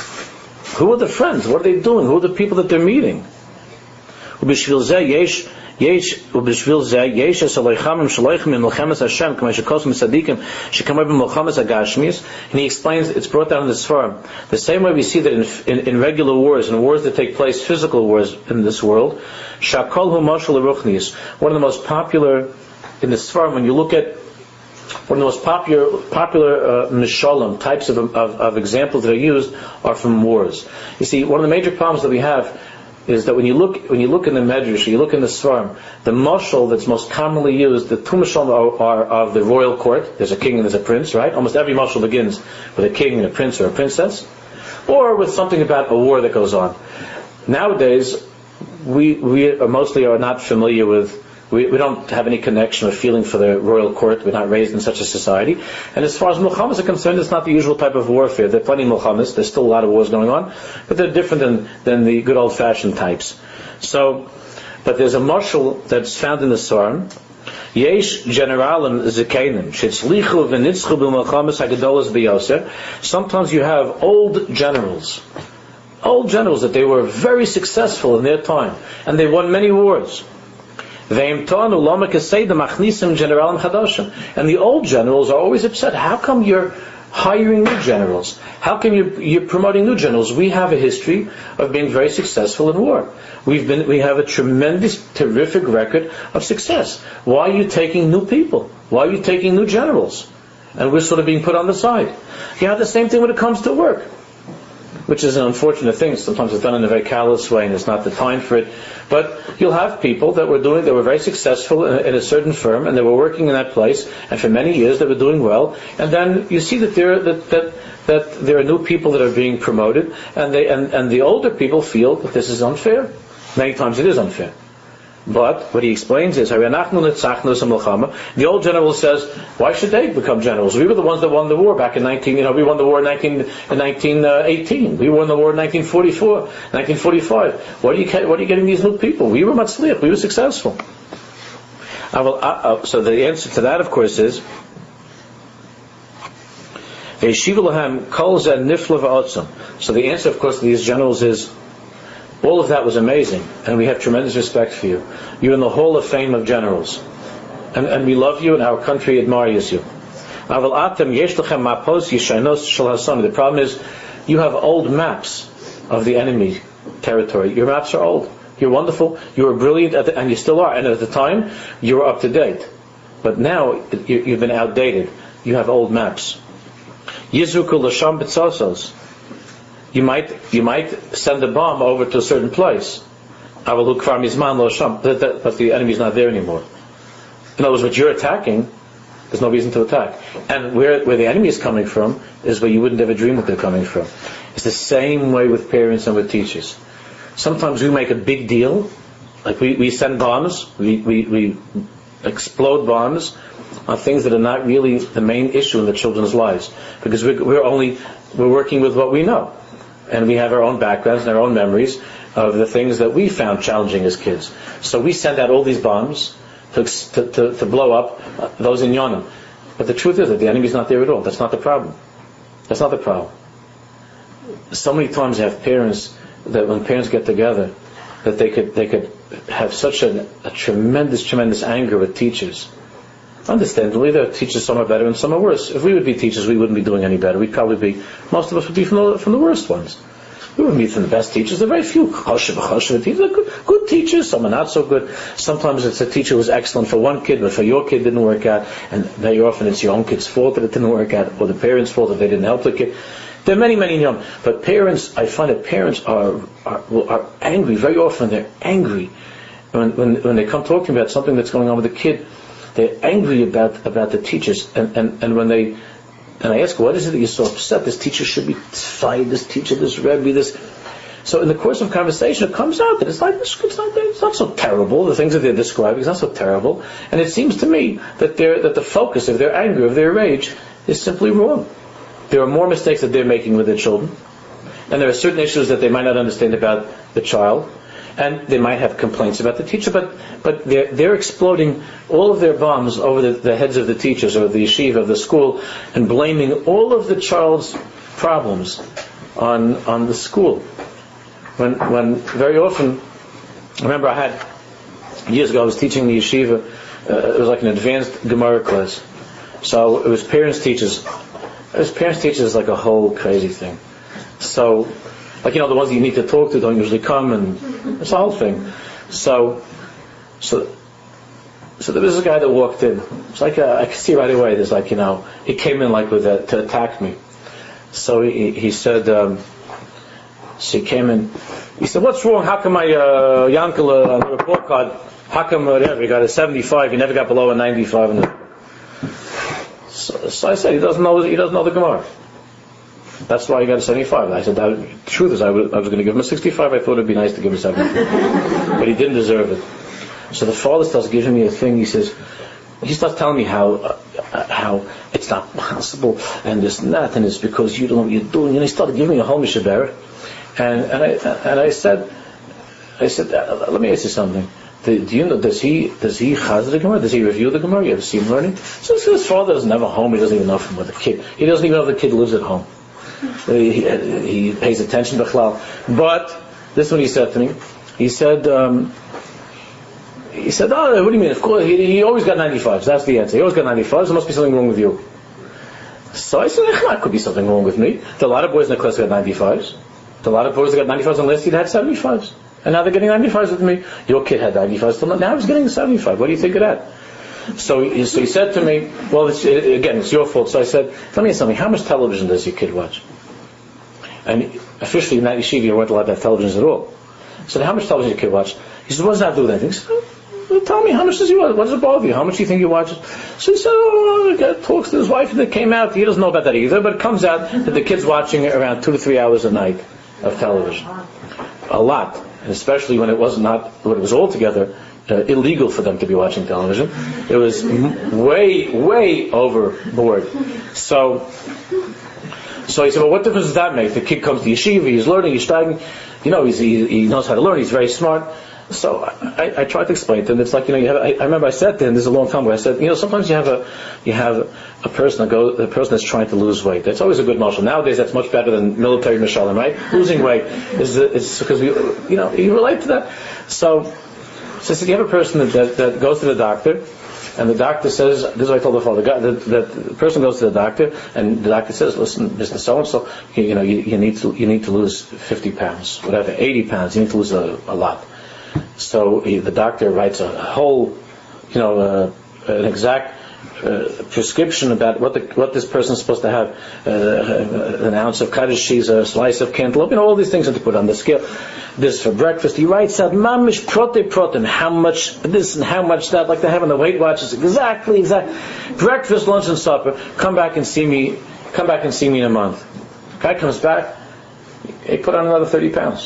Who are the friends? What are they doing? Who are the people that they're meeting? Yesh ubishvil zeh yesh esalechamim shaloichem in melchemes Hashem k'may shekosim tzadikim shekamay b'melchemes hagashmis. And he explains it's brought down in the Sfarim the same way we see that in, in, in regular wars, in wars that take place, physical wars in this world. Shakol hu mashal ruchnius. One of the most popular in the Sfarim, when you look at one of the most popular popular uh, mishalim types of, of of examples that are used are from wars. You see, one of the major problems that we have is that when you look when you look in the Medrash, you look in the Sfarim, the mashal that's most commonly used, the two mashalim are, are of the royal court. There's a king and there's a prince, right? Almost every mashal begins with a king and a prince or a princess, or with something about a war that goes on. Nowadays, we we are mostly are not familiar with. We, we don't have any connection or feeling for the royal court. We're not raised in such a society. And as far as milchamas are concerned, it's not the usual type of warfare. There are plenty of milchamas. There's still a lot of wars going on, but they're different than, than the good old-fashioned types. So, but there's a mashal that's found in the Sfarim. Yesh generalim zikenim shetzlichu v'nitzchu b'milchamas hagadolas b'yoser. Sometimes you have old generals, old generals that they were very successful in their time, and they won many wars. And the old generals are always upset. How come you're hiring new generals? How come you're, you're promoting new generals? We have a history of being very successful in war. We've been, we have a tremendous, terrific record of success. Why are you taking new people? Why are you taking new generals? And we're sort of being put on the side. You have the same thing when it comes to work, which is an unfortunate thing. Sometimes it's done in a very callous way and it's not the time for it. But you'll have people that were doing, that were very successful in a, in a certain firm, and they were working in that place, and for many years they were doing well, and then you see that there, that, that, that there are new people that are being promoted, and they, and, and the older people feel that this is unfair. Many times it is unfair. But what he explains is, the old general says, why should they become generals? We were the ones that won the war back in nineteen. You know, we won the war in nineteen in nineteen eighteen. We won the war in nineteen forty-four, nineteen forty-five. What are you what are you getting these new people? We were matzliach. We were successful. I will, uh, uh, so the answer to that, of course, is so the answer, of course, to these generals is, all of that was amazing, and we have tremendous respect for you. You're in the Hall of Fame of generals, and, and we love you, and our country admires you. The problem is, you have old maps of the enemy territory. Your maps are old. You're wonderful. You were brilliant, at the, and you still are. And at the time, you were up to date. But now you, you've been outdated. You have old maps. You might you might send a bomb over to a certain place, but the enemy's not there anymore. In other words, what you're attacking, there's no reason to attack. And where where the enemy is coming from is where you wouldn't ever dream that they're coming from. It's the same way with parents and with teachers. Sometimes we make a big deal, like we, we send bombs, we, we, we explode bombs on things that are not really the main issue in the children's lives, because we're, we're only we're working with what we know. And we have our own backgrounds and our own memories of the things that we found challenging as kids. So we send out all these bombs to to, to, to blow up those in Yonim. But the truth is that the enemy's not there at all. That's not the problem. That's not the problem. So many times I have parents that when parents get together, that they could they could have such a, a tremendous, tremendous anger with teachers. Understandably, there are teachers, some are better and some are worse. If we would be teachers, we wouldn't be doing any better. We'd probably be, most of us would be from the, from the worst ones. We wouldn't be from the best teachers. There are very few chashuv, chashuv teachers. They're good, good teachers, some are not so good. Sometimes it's a teacher who's excellent for one kid, but for your kid didn't work out. And very often it's your own kid's fault that it didn't work out, or the parents' fault that they didn't help the kid. There are many, many young. But parents, I find that parents are, are, are angry. Very often they're angry when, when, when they come talking about something that's going on with the kid. They're angry about, about the teachers, and, and, and when they, and I ask, what is it that you're so upset? This teacher should be fired, this teacher, this Rebbe, this. So in the course of conversation, it comes out that it's like, it's not, it's not so terrible, the things that they're describing, it's not so terrible. And it seems to me that they're, that the focus of their anger, of their rage, is simply wrong. There are more mistakes that they're making with their children, and there are certain issues that they might not understand about the child. And they might have complaints about the teacher, but but they're, they're exploding all of their bombs over the, the heads of the teachers or the yeshiva of the school, and blaming all of the child's problems on on the school. When when very often, I remember I had years ago I was teaching the yeshiva. Uh, it was like an advanced Gemara class. So it was parents teachers. It was parents teachers is like a whole crazy thing. So, like, you know, the ones that you need to talk to don't usually come, and it's a whole thing. So, so, so there was this guy that walked in. It's like a, I could see right away. There's like, you know, he came in like with a, to attack me. So he he said, um, so he came in. He said, "What's wrong? How come my uh, Yankel uh, on the report card? How come whatever you got a seventy-five? You never got below a ninety-five?" In the... so, so I said, "He doesn't know. He doesn't know the Gemara. That's why he got a seventy-five." I said, "The truth is, I was, I was going to give him a sixty-five. I thought it'd be nice to give him a seventy, but he didn't deserve it." So the father starts giving me a thing. He says, he starts telling me how uh, how it's not possible and this and that, and it's because you don't know what you're doing. And he started giving me a whole mishaberet. And and I and I said, I said, uh, let me ask you something. Do, do you know? Does he does he chaz the Gemara? Does he review the Gemara? You ever see him learning? So, so his father doesn't have a home. He doesn't even know from with the kid. He doesn't even know if the kid lives at home. He, he, he pays attention to Chalal. But this is what he said to me. He said, um, he said, "Oh, what do you mean? Of course, he, he always got ninety-fives. That's the answer. He always got ninety-fives. There must be something wrong with you." So I said, "There could be something wrong with me. There are a lot of boys in the class who got ninety-fives. There are a lot of boys that got ninety-fives, and last year they had seventy-fives. And now they're getting ninety-fives with me. Your kid had ninety-fives, so now he's getting a seventy-five. What do you think of that?" So he, so he said to me, "Well, it's, it, again, it's your fault." So I said, "Tell me something. How much television does your kid watch?" And officially in that yeshiva, you weren't allowed to have televisions at all. I said, "How much television does your kid watch?" He said, "What does that have to do with anything?" I said, "Well, tell me, how much does he watch? What does it bother you? How much do you think he watches?" So he said, "Oh, the guy talks to his wife that came out." He doesn't know about that either, but it comes out that the kid's watching around two to three hours a night of television. A lot. And especially when it was not, when it was altogether uh, illegal for them to be watching television. It was m- way, way overboard. So, so he said, "Well, what difference does that make? The kid comes to yeshiva, he's learning, he's studying, you know, he's, he, he knows how to learn, he's very smart." So I, I tried to explain to him. It's like, you know, you have, I, I remember I said to him, this is a long time ago, I said, you know, sometimes you have a, you have a person that goes, a person that's trying to lose weight. That's always a good mashal. Nowadays, that's much better than military mashalim, right? Losing weight is, is because we, you know, you relate to that. So, so I said, you have a person that, that, that goes to the doctor, and the doctor says, this is what I told the father, that, that the person goes to the doctor, and the doctor says, "Listen, Mister So-and-so, you, you know, you, you need to, you need to lose fifty pounds, whatever, eighty pounds, you need to lose a, a lot." So he, the doctor writes a whole, you know, uh, an exact uh, prescription about what the, what this person is supposed to have. Uh, an ounce of cottage cheese, a slice of cantaloupe, you know, all these things that to put on the scale. This for breakfast. He writes out mamish prote protein, how much this and how much that, like they have on the Weight Watchers. Exactly, exact. Breakfast, lunch, and supper. Come back and see me. Come back and see me in a month. Guy comes back. He put on another thirty pounds.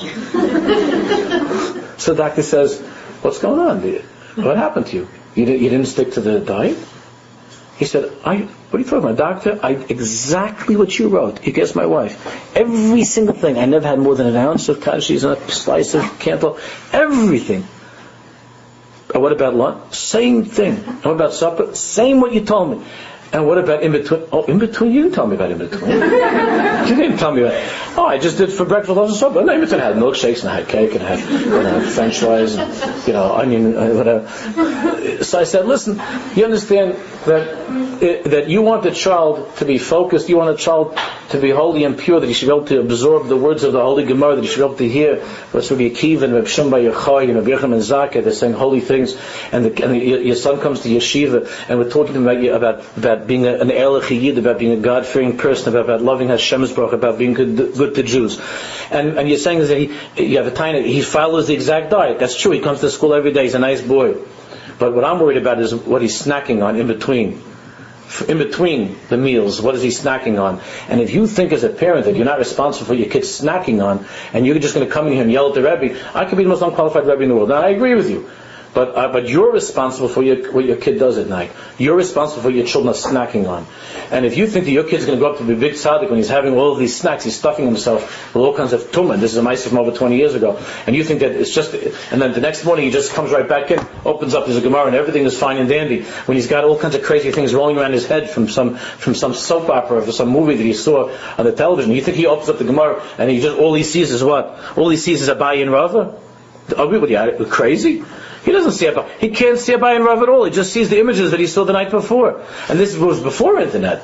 So the doctor says, "What's going on? What happened to you? You didn't, you didn't stick to the diet?" He said, I, "What are you talking about, doctor? I exactly what you wrote. You guessed my wife. Every single thing. I never had more than an ounce of cottage cheese and a slice of cantaloupe. Everything." "And what about lunch?" "Same thing." "And what about supper?" "Same what you told me." "And what about in between?" "Oh, in between? You didn't tell me about in between." You didn't tell me about. "Oh, I just did for breakfast, lunch, and supper." "No, in between I had milkshakes and I had cake and I had, you know, French fries and, you know, onion, uh, whatever." So I said, "Listen, you understand that it, that you want the child to be focused. You want a child to be holy and pure. That he should be able to absorb the words of the Holy Gemara. That he should be able to hear what's Rabbi Akiva and Rabbi Shimba Yochai and Rabbi Yechim and Zakeh. They're saying holy things. And, the, and the, your son comes to yeshiva, and we're talking to him about about, about being a, an Erlich Yid, about being a God-fearing person, about, about loving Hashem's Baruch, about being good, good to Jews. And, and you're saying that he, you have a tiny, he follows the exact diet. That's true. He comes to school every day. He's a nice boy. But what I'm worried about is what he's snacking on in between. In between the meals, what is he snacking on? And if you think as a parent that you're not responsible for your kid's snacking on, and you're just going to come in here and yell at the Rebbe, I could be the most unqualified Rebbe in the world. Now, I agree with you. But uh, but you're responsible for your, what your kid does at night. You're responsible for your children snacking on. And if you think that your kid's going to grow up to be a big tzaddik when he's having all of these snacks, he's stuffing himself with all kinds of tumah. This is a ma'aseh from over twenty years ago. And you think that it's just, and then the next morning he just comes right back in, opens up his Gemara, and everything is fine and dandy. When he's got all kinds of crazy things rolling around his head from some from some soap opera or some movie that he saw on the television. You think he opens up the Gemara and he just all he sees is what? All he sees is Abaye and Rava? Are we, what, are you crazy? He doesn't see Abaye. He can't see Abaye and Rav at all. He just sees the images that he saw the night before. And this was before internet.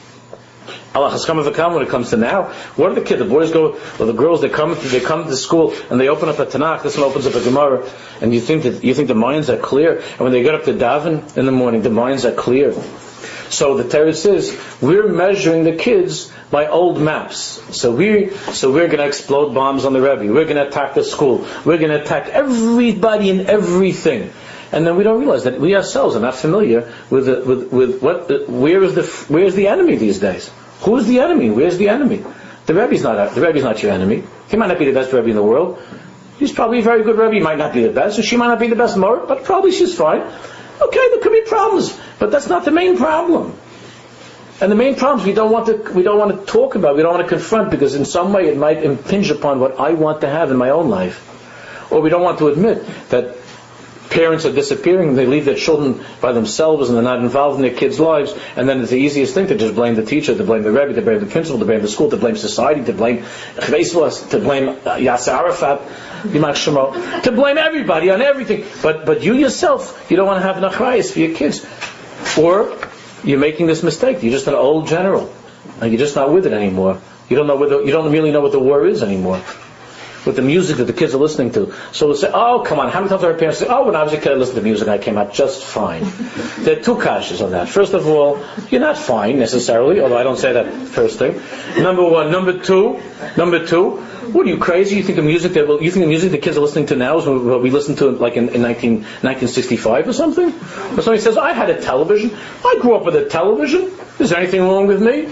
Allah Haskama V'Kam, when it comes to now, what are the kids? The boys go, or the girls, they come to, they come to school and they open up a Tanakh. This one opens up a Gemara, and you think that you think the minds are clear. And when they get up to daven in the morning, the minds are clear. So the Torah says we're measuring the kids by old maps. So we, so we're going to explode bombs on the Rebbe. We're going to attack the school. We're going to attack everybody and everything. And then we don't realize that we ourselves are not familiar with the, with with what the, where is the where is the enemy these days? Who is the enemy? Where's the enemy? The Rebbe's not the Rebbe's not your enemy. He might not be the best Rebbe in the world. He's probably a very good Rebbe. He might not be the best, and she might not be the best Mor, but probably she's fine. Okay, there could be problems, but that's not the main problem. And the main problems we don't want to we don't want to talk about. We don't want to confront, because in some way it might impinge upon what I want to have in my own life, or we don't want to admit that parents are disappearing, they leave their children by themselves and they're not involved in their kids' lives, and then it's the easiest thing to just blame the teacher, to blame the Rebbe, to blame the principal, to blame the school, to blame society, to blame Chveislas, to blame uh, Yasser Arafat, Yimak Shemo, to blame everybody on everything. But but you yourself, you don't want to have an achrayus for your kids. Or you're making this mistake, you're just an old general, and you're just not with it anymore. You don't know whether, you don't really know what the war is anymore. With the music that the kids are listening to. So we'll say, oh, come on, how many times have our parents say, oh, when I was a kid I listened to music and I came out just fine. There are two kashas on that. First of all, you're not fine necessarily, although I don't say that first thing. Number one. Number two, number two, what are you, crazy? You think the music that you think the music the kids are listening to now is what we listened to like in, in nineteen, nineteen sixty-five or something? Or somebody says, I had a television. I grew up with a television. Is there anything wrong with me?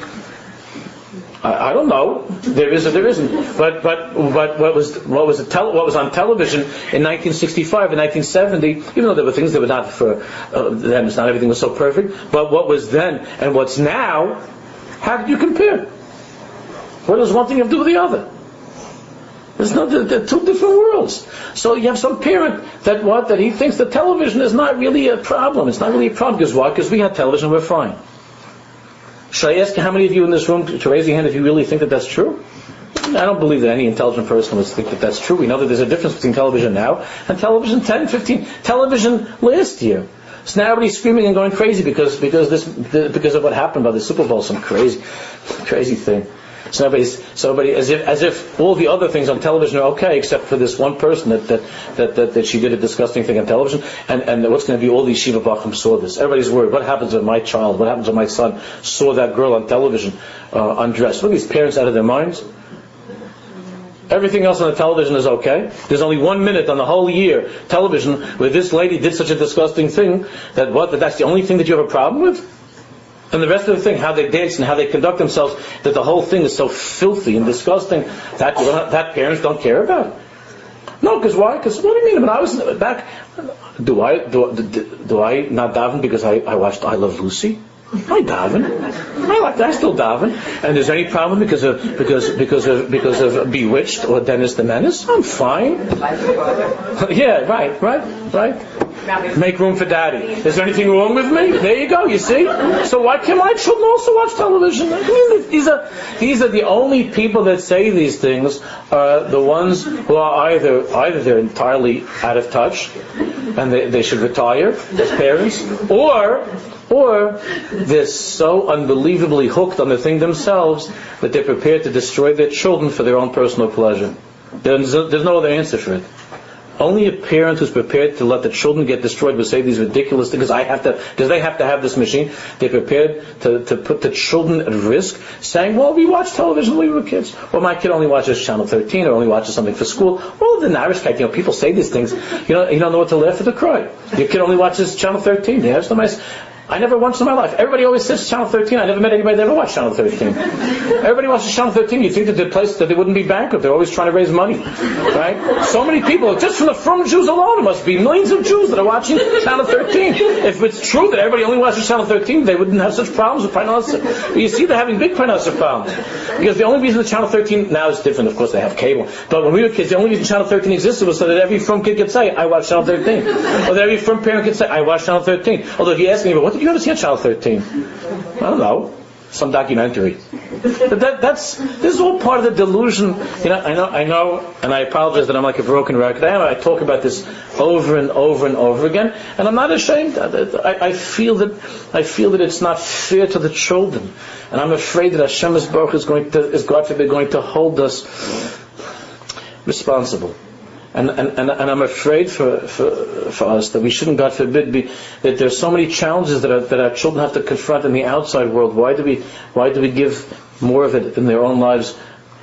I, I don't know. There is or there isn't. But but but what was what was tele, what was on television in nineteen sixty-five and nineteen seventy? Even though there were things that were not for uh, then, not everything was so perfect. But what was then and what's now? How did you compare? What does one thing have to do with the other? There's no, they're two different worlds. So you have some parent that what that he thinks that television is not really a problem. It's not really a problem. Because why? Because we had television, we're fine. Should I ask you how many of you in this room to raise your hand if you really think that that's true? I don't believe that any intelligent person would think that that's true. We know that there's a difference between television now and television ten, fifteen, television last year. So now everybody's screaming and going crazy because because this because of what happened by the Super Bowl, some crazy crazy thing. So everybody's so everybody as if as if all the other things on television are okay except for this one person that that that, that, that she did a disgusting thing on television, and, and what's going to be all these Shiva Bachim saw this. Everybody's worried. What happens when my child, what happens when my son saw that girl on television uh, undressed? What are these parents out of their minds? Everything else on the television is okay. There's only one minute on the whole year television where this lady did such a disgusting thing that what that that's the only thing that you have a problem with? And the rest of the thing, how they dance and how they conduct themselves, that the whole thing is so filthy and disgusting, that that parents don't care about. No, because why? Because what do you mean? When I was back, do I do, do, do I not daven because I, I watched I Love Lucy? I daven. I like that. I still daven. And is there any problem because of because because of because of Bewitched or Dennis the Menace? I'm fine. Yeah, right, right, right. Make room for Daddy. Is there anything wrong with me? There you go. You see. So why can't my children also watch television? I mean, these are these are the only people that say these things are the ones who are either either they're entirely out of touch and they, they should retire as parents, or or they're so unbelievably hooked on the thing themselves that they're prepared to destroy their children for their own personal pleasure. There's, there's no other answer for it. Only a parent who's prepared to let the children get destroyed will say these ridiculous things. I have to, because they have to have this machine. They're prepared to, to put the children at risk, saying, "Well, we watch television when we were kids. Well, my kid only watches Channel thirteen, or only watches something for school." Well, the Irish guy, you know, people say these things. You know, you don't know what to laugh or to cry. Your kid only watches Channel thirteen. You have some nice. I never once in my life. Everybody always says Channel thirteen. I never met anybody that ever watched Channel thirteen. Everybody watches Channel thirteen. You'd think that the place that they wouldn't be bankrupt. They're always trying to raise money, right? So many people, just from the from Jews alone, it must be millions of Jews that are watching Channel thirteen. If it's true that everybody only watches Channel thirteen, they wouldn't have such problems with Parnassus. You see, they're having big Parnassus problems because the only reason that Channel thirteen now is different. Of course, they have cable. But when we were kids, the only reason Channel thirteen existed was so that every frum kid could say, "I watch Channel thirteen," or that every frum parent could say, "I watch Channel thirteen." Although if you ask me, "But what did you ever see on Channel thirteen?" I don't know. some documentary. But that, that's this is all part of the delusion. You know, I know, I know, and I apologize that I'm like a broken record. I, am, I talk about this over and over and over again, and I'm not ashamed. I, I feel that I feel that it's not fair to the children, and I'm afraid that Hashem Baruch is going to, is God forbid, going to hold us responsible. And, and, and, and I'm afraid for, for for us that we shouldn't, God forbid, be that there's so many challenges that our, that our children have to confront in the outside world. Why do we why do we give more of it in their own lives?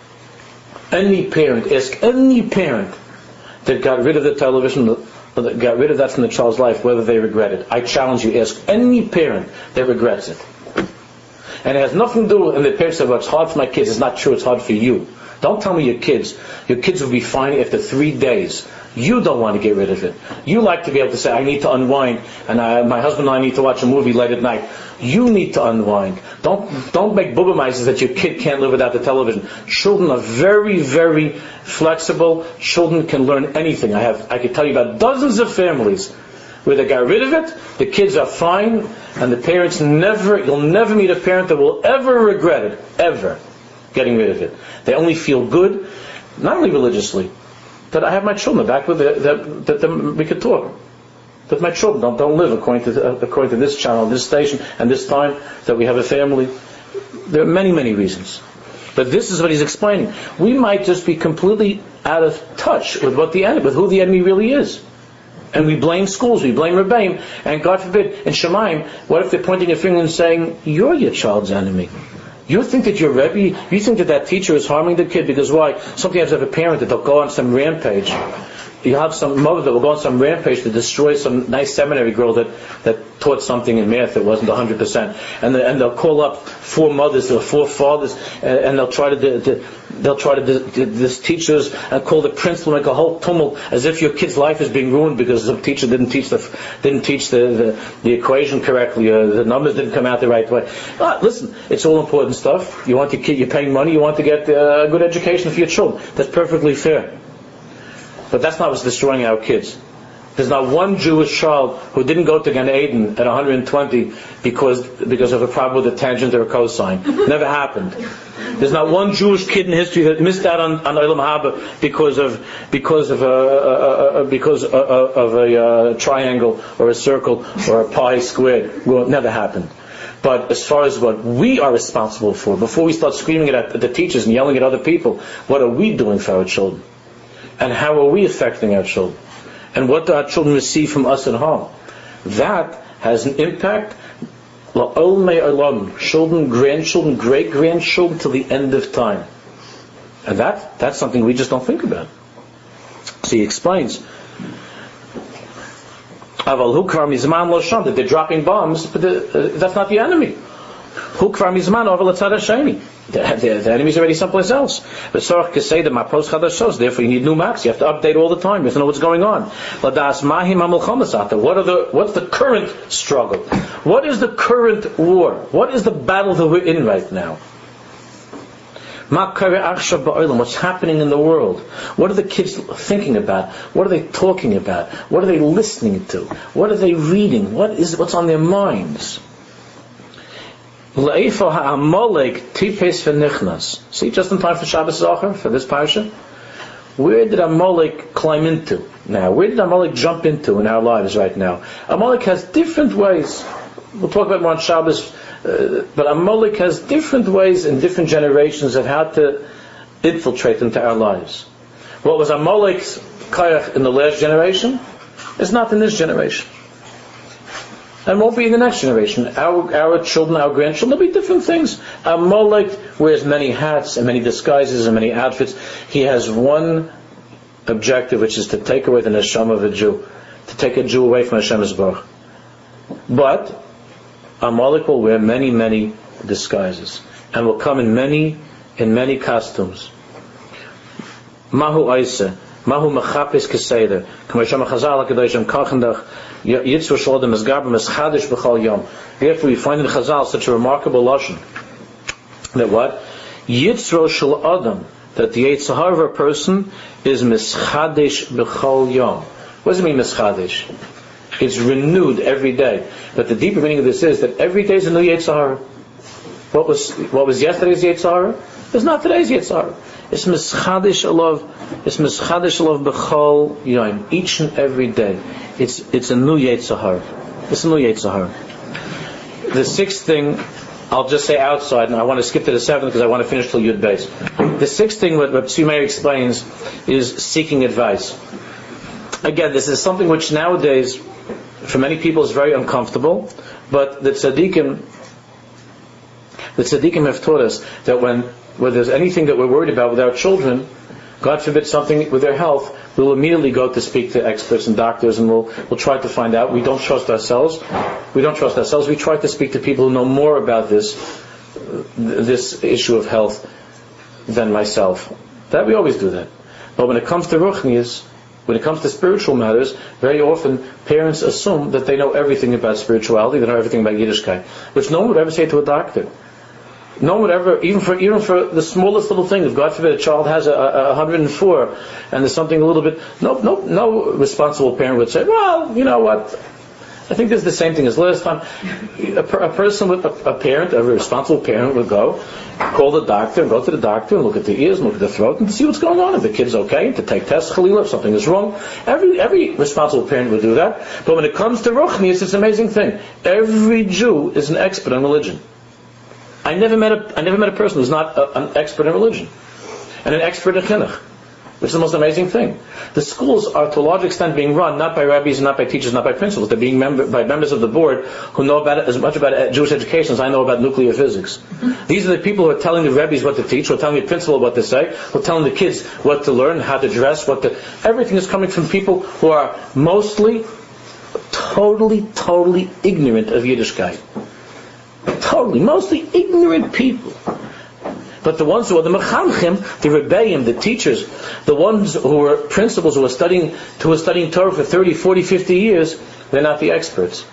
Any parent, ask any parent that got rid of the television, that got rid of that from the child's life, whether they regret it. I challenge you, ask any parent that regrets it. And it has nothing to do with, and the parents say, well, it's hard for my kids. It's not true, it's hard for you. Don't tell me your kids. Your kids will be fine after three days. You don't want to get rid of it. You like to be able to say, I need to unwind, and I, my husband and I need to watch a movie late at night. You need to unwind. Don't don't make booba-mizes that your kid can't live without the television. Children are very, very flexible. Children can learn anything. I have I could tell you about dozens of families where they got rid of it, the kids are fine, and the parents never, you'll never meet a parent that will ever regret it, ever, getting rid of it. They only feel good, not only religiously, that I have my children back with it, that, that, that we could talk. That my children don't, don't live according to, uh, according to this channel, this station, and this time, that we have a family. There are many, many reasons. But this is what he's explaining. We might just be completely out of touch with what the enemy, with who the enemy really is. And we blame schools, we blame Rebbeim, and God forbid, in Shemaim, what if they're pointing a finger and saying, you're your child's enemy? You think that your Rebbe, you think that that teacher is harming the kid because why? Sometimes you have a parent that they'll go on some rampage. You have some mother that will go on some rampage to destroy some nice seminary girl that, that taught something in math that wasn't one hundred percent. And, the, and they'll call up four mothers or four fathers, and, and they'll try to de, de, they'll try to de, this teachers and call the principal, make a whole tumult as if your kid's life is being ruined because the teacher didn't teach the didn't teach the the, the equation correctly, or the numbers didn't come out the right way. Ah, listen, it's all important stuff. You want your kid, you're paying money, you want to get uh, a good education for your children. That's perfectly fair. But that's not what's destroying our kids. There's not one Jewish child who didn't go to Gan Eden at one hundred twenty because because of a problem with a tangent or a cosine. Never happened. There's not one Jewish kid in history that missed out on, on Olam Haba because of because of a, a, a because of a, of a, a triangle or a circle or a pi squared. Well, it never happened. But as far as what we are responsible for, before we start screaming at the teachers and yelling at other people, what are we doing for our children? And how are we affecting our children? And what do our children receive from us at home? That has an impact. Children, grandchildren, great-grandchildren till the end of time. And that that's something we just don't think about. So he explains. That they're dropping bombs, but the, uh, that's not the enemy. The, the, the enemy's already someplace else. Therefore you need new maps. You have to update all the time. You have to know what's going on. What are the, what's the current struggle? What is the current war? What is the battle that we're in right now? What's happening in the world? What are the kids thinking about? What are they talking about? What are they listening to? What are they reading? What is what's on their minds? See, just in time for Shabbos Zachar, for this parsha, where did Amalek climb into now? Where did Amalek jump into in our lives right now? Amalek has different ways. We'll talk about more on Shabbos, uh, but Amalek has different ways in different generations of how to infiltrate into our lives. What was Amalek's kayach in the last generation is not in this generation. And won't be in the next generation. Our our children, our grandchildren, there'll be different things. Amalek wears many hats and many disguises and many outfits. He has one objective, which is to take away the neshama of a Jew, to take a Jew away from Hashem Yisborach. But Amalek will wear many, many disguises and will come in many, in many costumes. Mahu Aisa. Mahu mechapis keseder. K'masham Chazal HaKadoshim kachendach Yitzvah Shalom is Gabram is Chadish b'chol yom. Therefore, we find in Chazal such a remarkable lashon that what Yitzvah Shal Adam, that the Yetzer Hara of a person is mischadish b'chol yom. What does it mean mischadish? It's renewed every day. But the deeper meaning of this is that every day is a new Yetzer Hara. What was what was yesterday's Yetzer Hara is not today's Yetzer Hara. It's mischadish alav. It's mischadish alav b'chol yom. Each and every day, it's it's a new Yetzer Hara. It's a new Yetzer Hara. The sixth thing, I'll just say outside, and I want to skip to the seventh because I want to finish till Yud Beis. The sixth thing, what, what Psui Meir explains, is seeking advice. Again, this is something which nowadays, for many people, is very uncomfortable, but the tzaddikim, the tzaddikim have taught us that when, when there's anything that we're worried about with our children, God forbid something with their health, we'll immediately go to speak to experts and doctors, and we'll we'll try to find out. We don't trust ourselves. We don't trust ourselves. We try to speak to people who know more about this this issue of health than myself. That we always do that. But when it comes to ruchnius, when it comes to spiritual matters, very often parents assume that they know everything about spirituality, they know everything about Yiddishkeit, which no one would ever say to a doctor. No one would ever, even for even for the smallest little thing, if God forbid a child has a, a one hundred four and there's something a little bit, no, no, no responsible parent would say, well, you know what, I think this is the same thing as last time. A, a person with a, a parent, a responsible parent would go, call the doctor, and go to the doctor and look at the ears, and look at the throat, and see what's going on. If the kid's okay, to take tests, chalila, if something is wrong. Every every responsible parent would do that. But when it comes to ruchnius, it's an amazing thing. Every Jew is an expert on religion. I never met a I never met a person who's not a, an expert in religion and an expert in chinuch, which is the most amazing thing. The schools are to a large extent being run not by rabbis, not by teachers, not by principals. They're being member, by members of the board who know about it, as much about Jewish education as I know about nuclear physics. Mm-hmm. These are the people who are telling the rabbis what to teach, who are telling the principal what to say, who are telling the kids what to learn, how to dress, what to. Everything is coming from people who are mostly, totally, totally ignorant of Yiddishkeit. Totally, mostly ignorant people. But the ones who are the mechanchim, the rebbeim, the teachers, the ones who are principals who are studying, who are studying Torah for thirty, forty, fifty years, they're not the experts.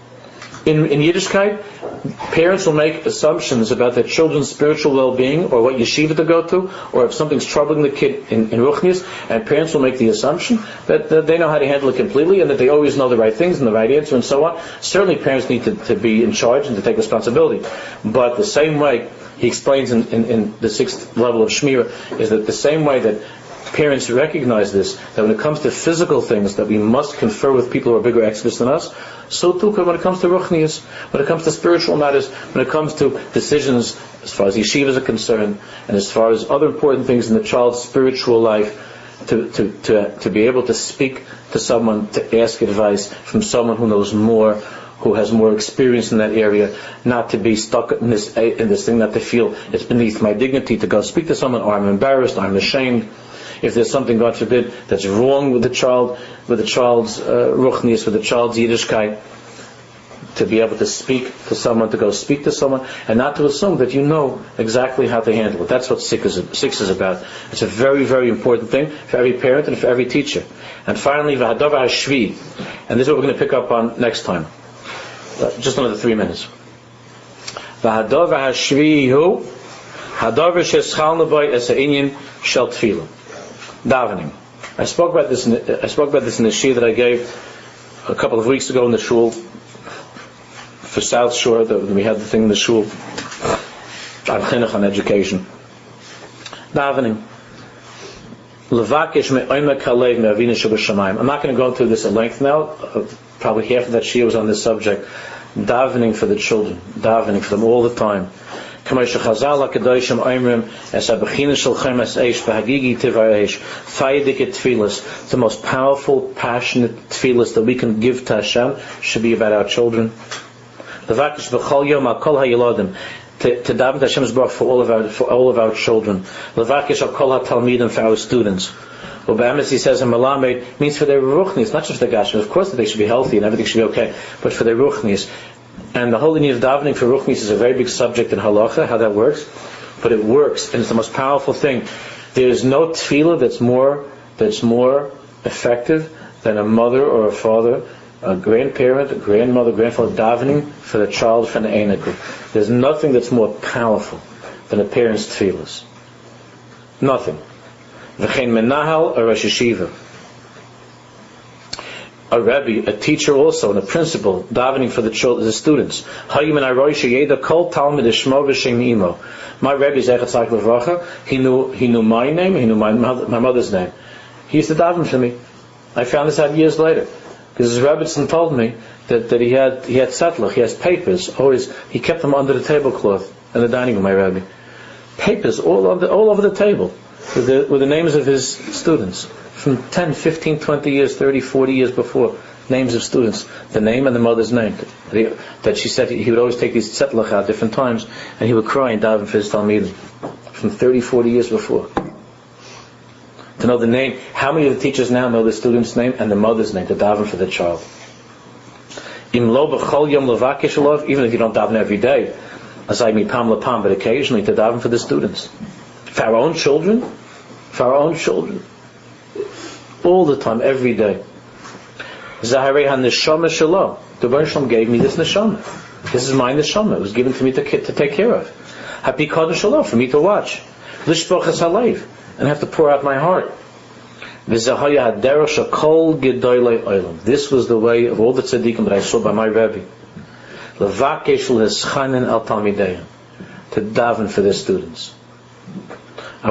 In, in Yiddishkeit, parents will make assumptions about their children's spiritual well-being, or what yeshiva to go to, or if something's troubling the kid in, in ruchnius, and parents will make the assumption that, that they know how to handle it completely, and that they always know the right things and the right answer and so on. Certainly parents need to, to be in charge and to take responsibility. But the same way, he explains in, in, in the sixth level of Shmira, is that the same way that parents recognize this, that when it comes to physical things, that we must confer with people who are bigger experts than us, so too when it comes to ruchnius, when it comes to spiritual matters, when it comes to decisions as far as yeshivas are concerned, and as far as other important things in the child's spiritual life, to, to, to, to be able to speak to someone, to ask advice from someone who knows more, who has more experience in that area, not to be stuck in this in this thing, not to feel it's beneath my dignity to go speak to someone, or I'm embarrassed, I'm ashamed. If there's something, God forbid, that's wrong with the child, with the child's uh, ruchnius, with the child's Yiddishkeit, to be able to speak to someone, to go speak to someone, and not to assume that you know exactly how to handle it. That's what six is, six is about. It's a very, very important thing for every parent and for every teacher. And finally, v'hadav hashvi, and this is what we're going to pick up on next time. Uh, just another three minutes. V'hadav hashvi hu hadav sheschalnu b'ay es ha'inyan shel tefillah. Davening. I spoke about this. In the, I spoke about this in the shir that I gave a couple of weeks ago in the shul for South Shore. The, we had the thing in the shul on chinuch, on education. Davening. Levakish me'omek halev me'avinu shebashamayim. I'm not going to go into this at length now. Uh, probably half of that shir was on this subject. Davening for the children. Davening for them all the time. Five dike tefillas, the most powerful, passionate tefillas that we can give to Hashem should be about our children. To, to daven to Hashem's baruch for all of our for all of our children. Levakish al kol hatalmidim, for our students. Ube'emes, he says in Melamed, means for their ruchnis, not just for the gashmi. Of course that they should be healthy and everything should be okay, but for their ruchnis. And the whole idea of davening for ruchnis is a very big subject in halacha, how that works. But it works, and it's the most powerful thing. There is no tefillah that's more that's more effective than a mother or a father, a grandparent, a grandmother, grandfather davening for the child from the einiku. There's nothing that's more powerful than a parent's tefillahs. Nothing. V'chein menahal or rosh yeshiva. a rebbe, a teacher also, and a principal, davening for the children, the students. My rebbe, Zechat Tzaddik, he knew he knew my name, he knew my mother, my mother's name. He used to daven for me. I found this out years later, because his Rebbetzin told me that, that he had he had setlach, he has papers. Always he kept them under the tablecloth in the dining room. My Rebbe, papers all over the, all over the table with the with the names of his students from ten, fifteen, twenty years, thirty, forty years before. Names of students, the name and the mother's name. That she said he would always take these setlach out different times, and he would cry and daven for his talmidim from thirty, forty years before. To know the name. How many of the teachers now know the student's name and the mother's name to daven for the child? Im lo b'chol yom levakesh alav, even if you don't daven every day, as I mean pam lepam, but occasionally to daven for the students, for our own children, for our own children, all the time, every day. Zaharei ha-neshama shelo. The Baruch Shalom gave me this neshama. This is my neshama. It was given to me to, to take care of. Hapikad shelo, for me to watch. Lishpoch es haleiv, and have to pour out my heart. This was the way of all the tzaddikim that I saw by my Rebbe. To daven for their students. As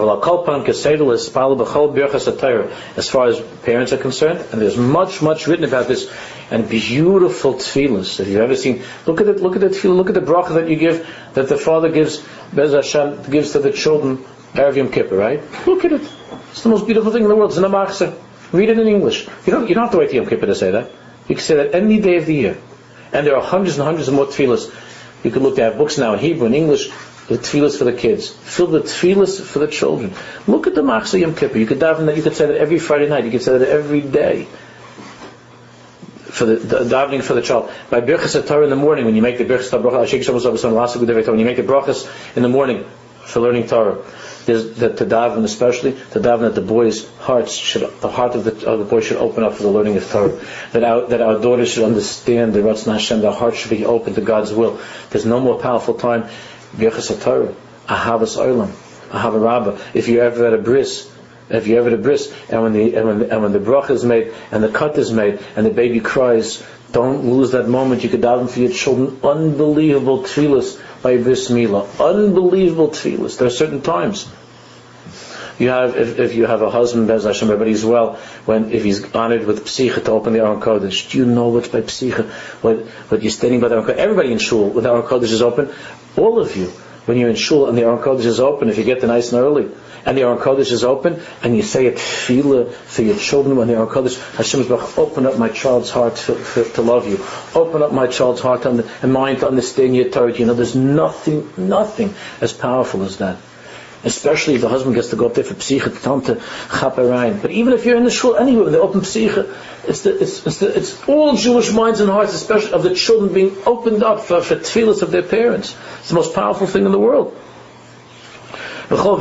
far as parents are concerned, and there's much, much written about this, and beautiful tefillas. If you've ever seen, look at it, look at the tefillah, look at the bracha that you give, that the father gives, Bez Hashem gives to the children, Erev Yom Kippur, right? Look at it. It's the most beautiful thing in the world. It's in the Machzor. Read it in English. You don't, you don't have to wait till Yom Kippur to say that. You can say that any day of the year. And there are hundreds and hundreds of more tefillas. You can look, they have books now in Hebrew and English, the tefillas for the kids. Fill the tefillas for the children. Look at the Machzor Yom Kippur. You could daven that. You could say that every Friday night. You could say that every day. For the, the davening for the child. By Birchas HaTorah in the morning, when you make the Birchas HaTorah, when you make the brachas in the morning for learning Torah, there's that to daven, especially to daven that the boys' hearts should, the heart of the of the boy should open up for the learning of Torah. That our that our daughters should understand the Ratzon Hashem. Their hearts should be open to God's will. There's no more powerful time. Birchas HaTorah, Ahavas Olam, Ahava Rabbah. If you're ever at a bris, if you're ever at a bris, and when the and when and when the bracha is made and the cut is made and the baby cries, don't lose that moment. You could daven for your children unbelievable tefillas by Bris Milah. Unbelievable tefillas. There are certain times. You have, if, if you have a husband, Bez Hashem, everybody's well, when, if he's honored with Psicha to open the Aron Kodesh, do you know what's by Psicha? What, what you're standing by the Aron Kodesh? Everybody in Shul, when the Aron Kodesh is open, all of you, when you're in Shul and the Aron Kodesh is open, if you get there nice and early, and the Aron Kodesh is open, and you say a tefillah for your children when the Aron Kodesh, Hashem is Baruch, open up my child's heart to, to, to love you. Open up my child's heart to, and mind to understand your Torah. You know, there's nothing, nothing as powerful as that. Especially if the husband gets to go up there for psicha, to tell him to chaperayim. But even if you're in the shul anywhere, when they open psicha, it's the, it's, it's, the, it's all Jewish minds and hearts, especially of the children being opened up for, for tefillas of their parents. It's the most powerful thing in the world. And when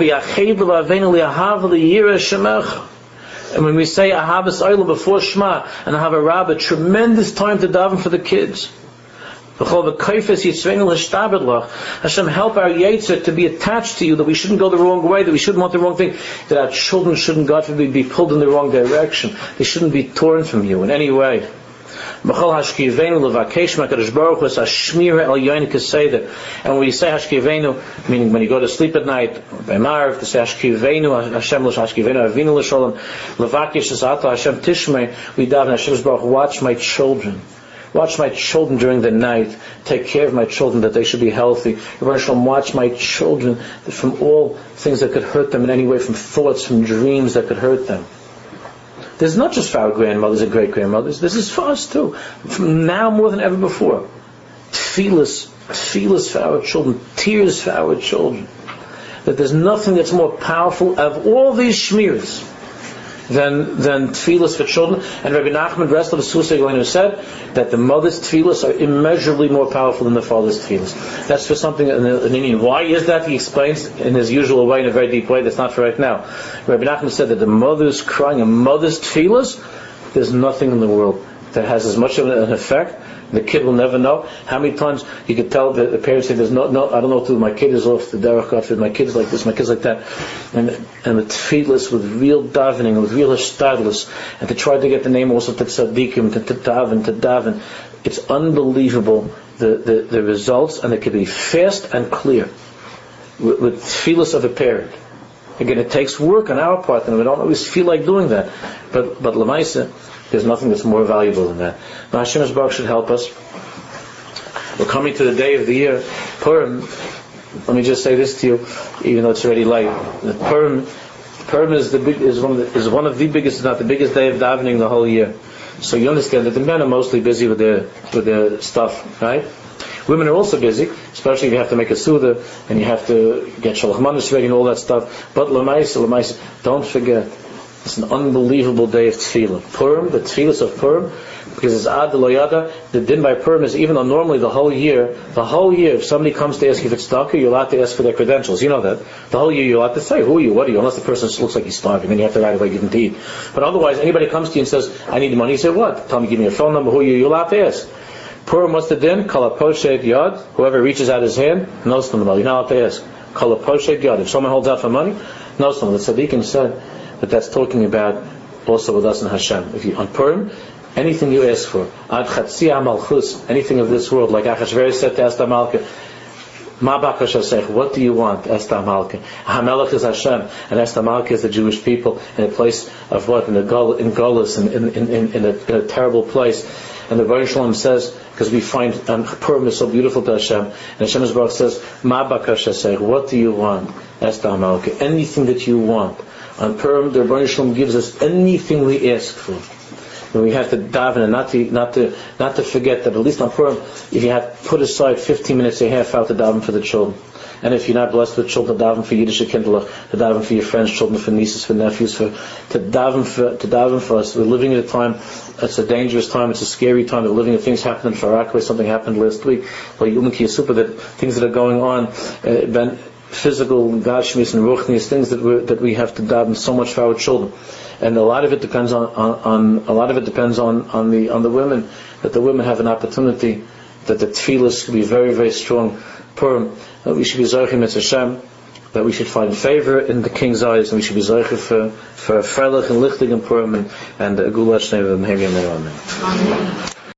we say Ahavas Olam before Shema and Ahava Rabbah, tremendous time to daven for the kids. Hashem, help our Yetzer to be attached to you, that we shouldn't go the wrong way, that we shouldn't want the wrong thing, that our children shouldn't, God forbid, be pulled in the wrong direction. They shouldn't be torn from you in any way. And when we say Hashkivenu, meaning when you go to sleep at night, by Marv, to say Hashkivenu, Hashem Hashkivenu, Avinu L'Sholem, Levakesh Zato Hashem Tishmei, we daven Hashem's Baruch, watch my children. Watch my children during the night. Take care of my children that they should be healthy. Watch my children from all things that could hurt them in any way, from thoughts, from dreams that could hurt them. This is not just for our grandmothers and great-grandmothers. This is for us too. From now more than ever before. Tefillas, tefillas for our children. Tears for our children. That there's nothing that's more powerful of all these shmiras than than tefillas for children. And Rabbi Nachman Breslov Susay Yoinu said that the mother's tefillas are immeasurably more powerful than the father's tefillas. That's for something in the in Indian. Why is that? He explains in his usual way, in a very deep way. That's not for right now. Rabbi Nachman said that the mother's crying, a mother's tefillas, there's nothing in the world that has as much of an effect The kid will never know. How many times you could tell the, the parents say, "There's no, no, I don't know if my kid is off the derech, God forbid, my kid's like this, my kid's like that," and and the tefillas with real davening, with real hishtadlus, and to try to get the name also to tzaddikim, to, to daven, to daven. It's unbelievable the, the, the results, and it can be fast and clear with, with tefillas of a parent. Again, it takes work on our part, and we don't always feel like doing that. But but l'maisa, there's nothing that's more valuable than that. Now Hashem Yisbarach should help us. We're coming to the day of the year, Purim. Let me just say this to you, even though it's already late. The Purim, Purim is the big, is one of the, is one of the biggest, if not the biggest day of davening the whole year. So you understand that the men are mostly busy with their with their stuff, right? Women are also busy, especially if you have to make a suda and you have to get shalach manos ready and all that stuff. But l'maisa, l'maisa, don't forget, it's an unbelievable day of tefillah. Purim, the tefillahs of Purim, because it's ad lo yada. The din by Purim is, even though normally the whole year, the whole year, if somebody comes to ask you if it's tzedakah, you're allowed to ask for their credentials. You know that. The whole year you're allowed to say, who are you, what are you, unless the person looks like he's starving, then you have to right away give him to eat. But otherwise, anybody comes to you and says, I need money, you say, what? Tell me, give me your phone number, who are you, you're allowed to ask. Purim, what's the din? Kala poshet yad. Whoever reaches out his hand, knows from the money. You're not allowed to ask. Kala poshet yad. If someone holds out for money, knows from the tzaddikim said that that's talking about also with us in Hashem. If you on Purim, anything you ask for, ad chatzia malchus, anything of this world, like Achashverosh said to Esther Malka, ma bakash asech, what do you want, Esther Malka? Hamelech is Hashem, and Esther Malka is the Jewish people in a place of what? In the Gol, in Golis, in in in, in, a, in a terrible place. And the Baruch Shalom says, because we find um, Purim is so beautiful to Hashem, and Hashem Yisbarach says, ma bakash asech, what do you want, Esther Malka? Anything that you want. On Purim, the Baruch Shalom gives us anything we ask for. And we have to daven, and not to not to not to forget that at least on Purim, if you have put aside fifteen minutes, a half hour to daven for the children. And if you're not blessed with children, to daven for Yiddish Kindle, to daven for your friends' children, for nieces, for nephews, for to daven for to daven for us. We're living at a time. It's a dangerous time. It's a scary time. We're living at things happening in Farakwe. Something happened last week. Like Yom Kippur, that things that are going on, uh, ben, physical, gashmis, and ruchnis, things that we that we have to daven so much for our children. And a lot of it depends on, on, on a lot of it depends on, on the on the women, that the women have an opportunity, that the tefillahs can be very, very strong. Purim, that we should be zochim et Hashem, that we should find favor in the king's eyes, and we should be zochim for for Freilich and Lichtig and Purim and and Gula Shnei V'Mehevim. Amen.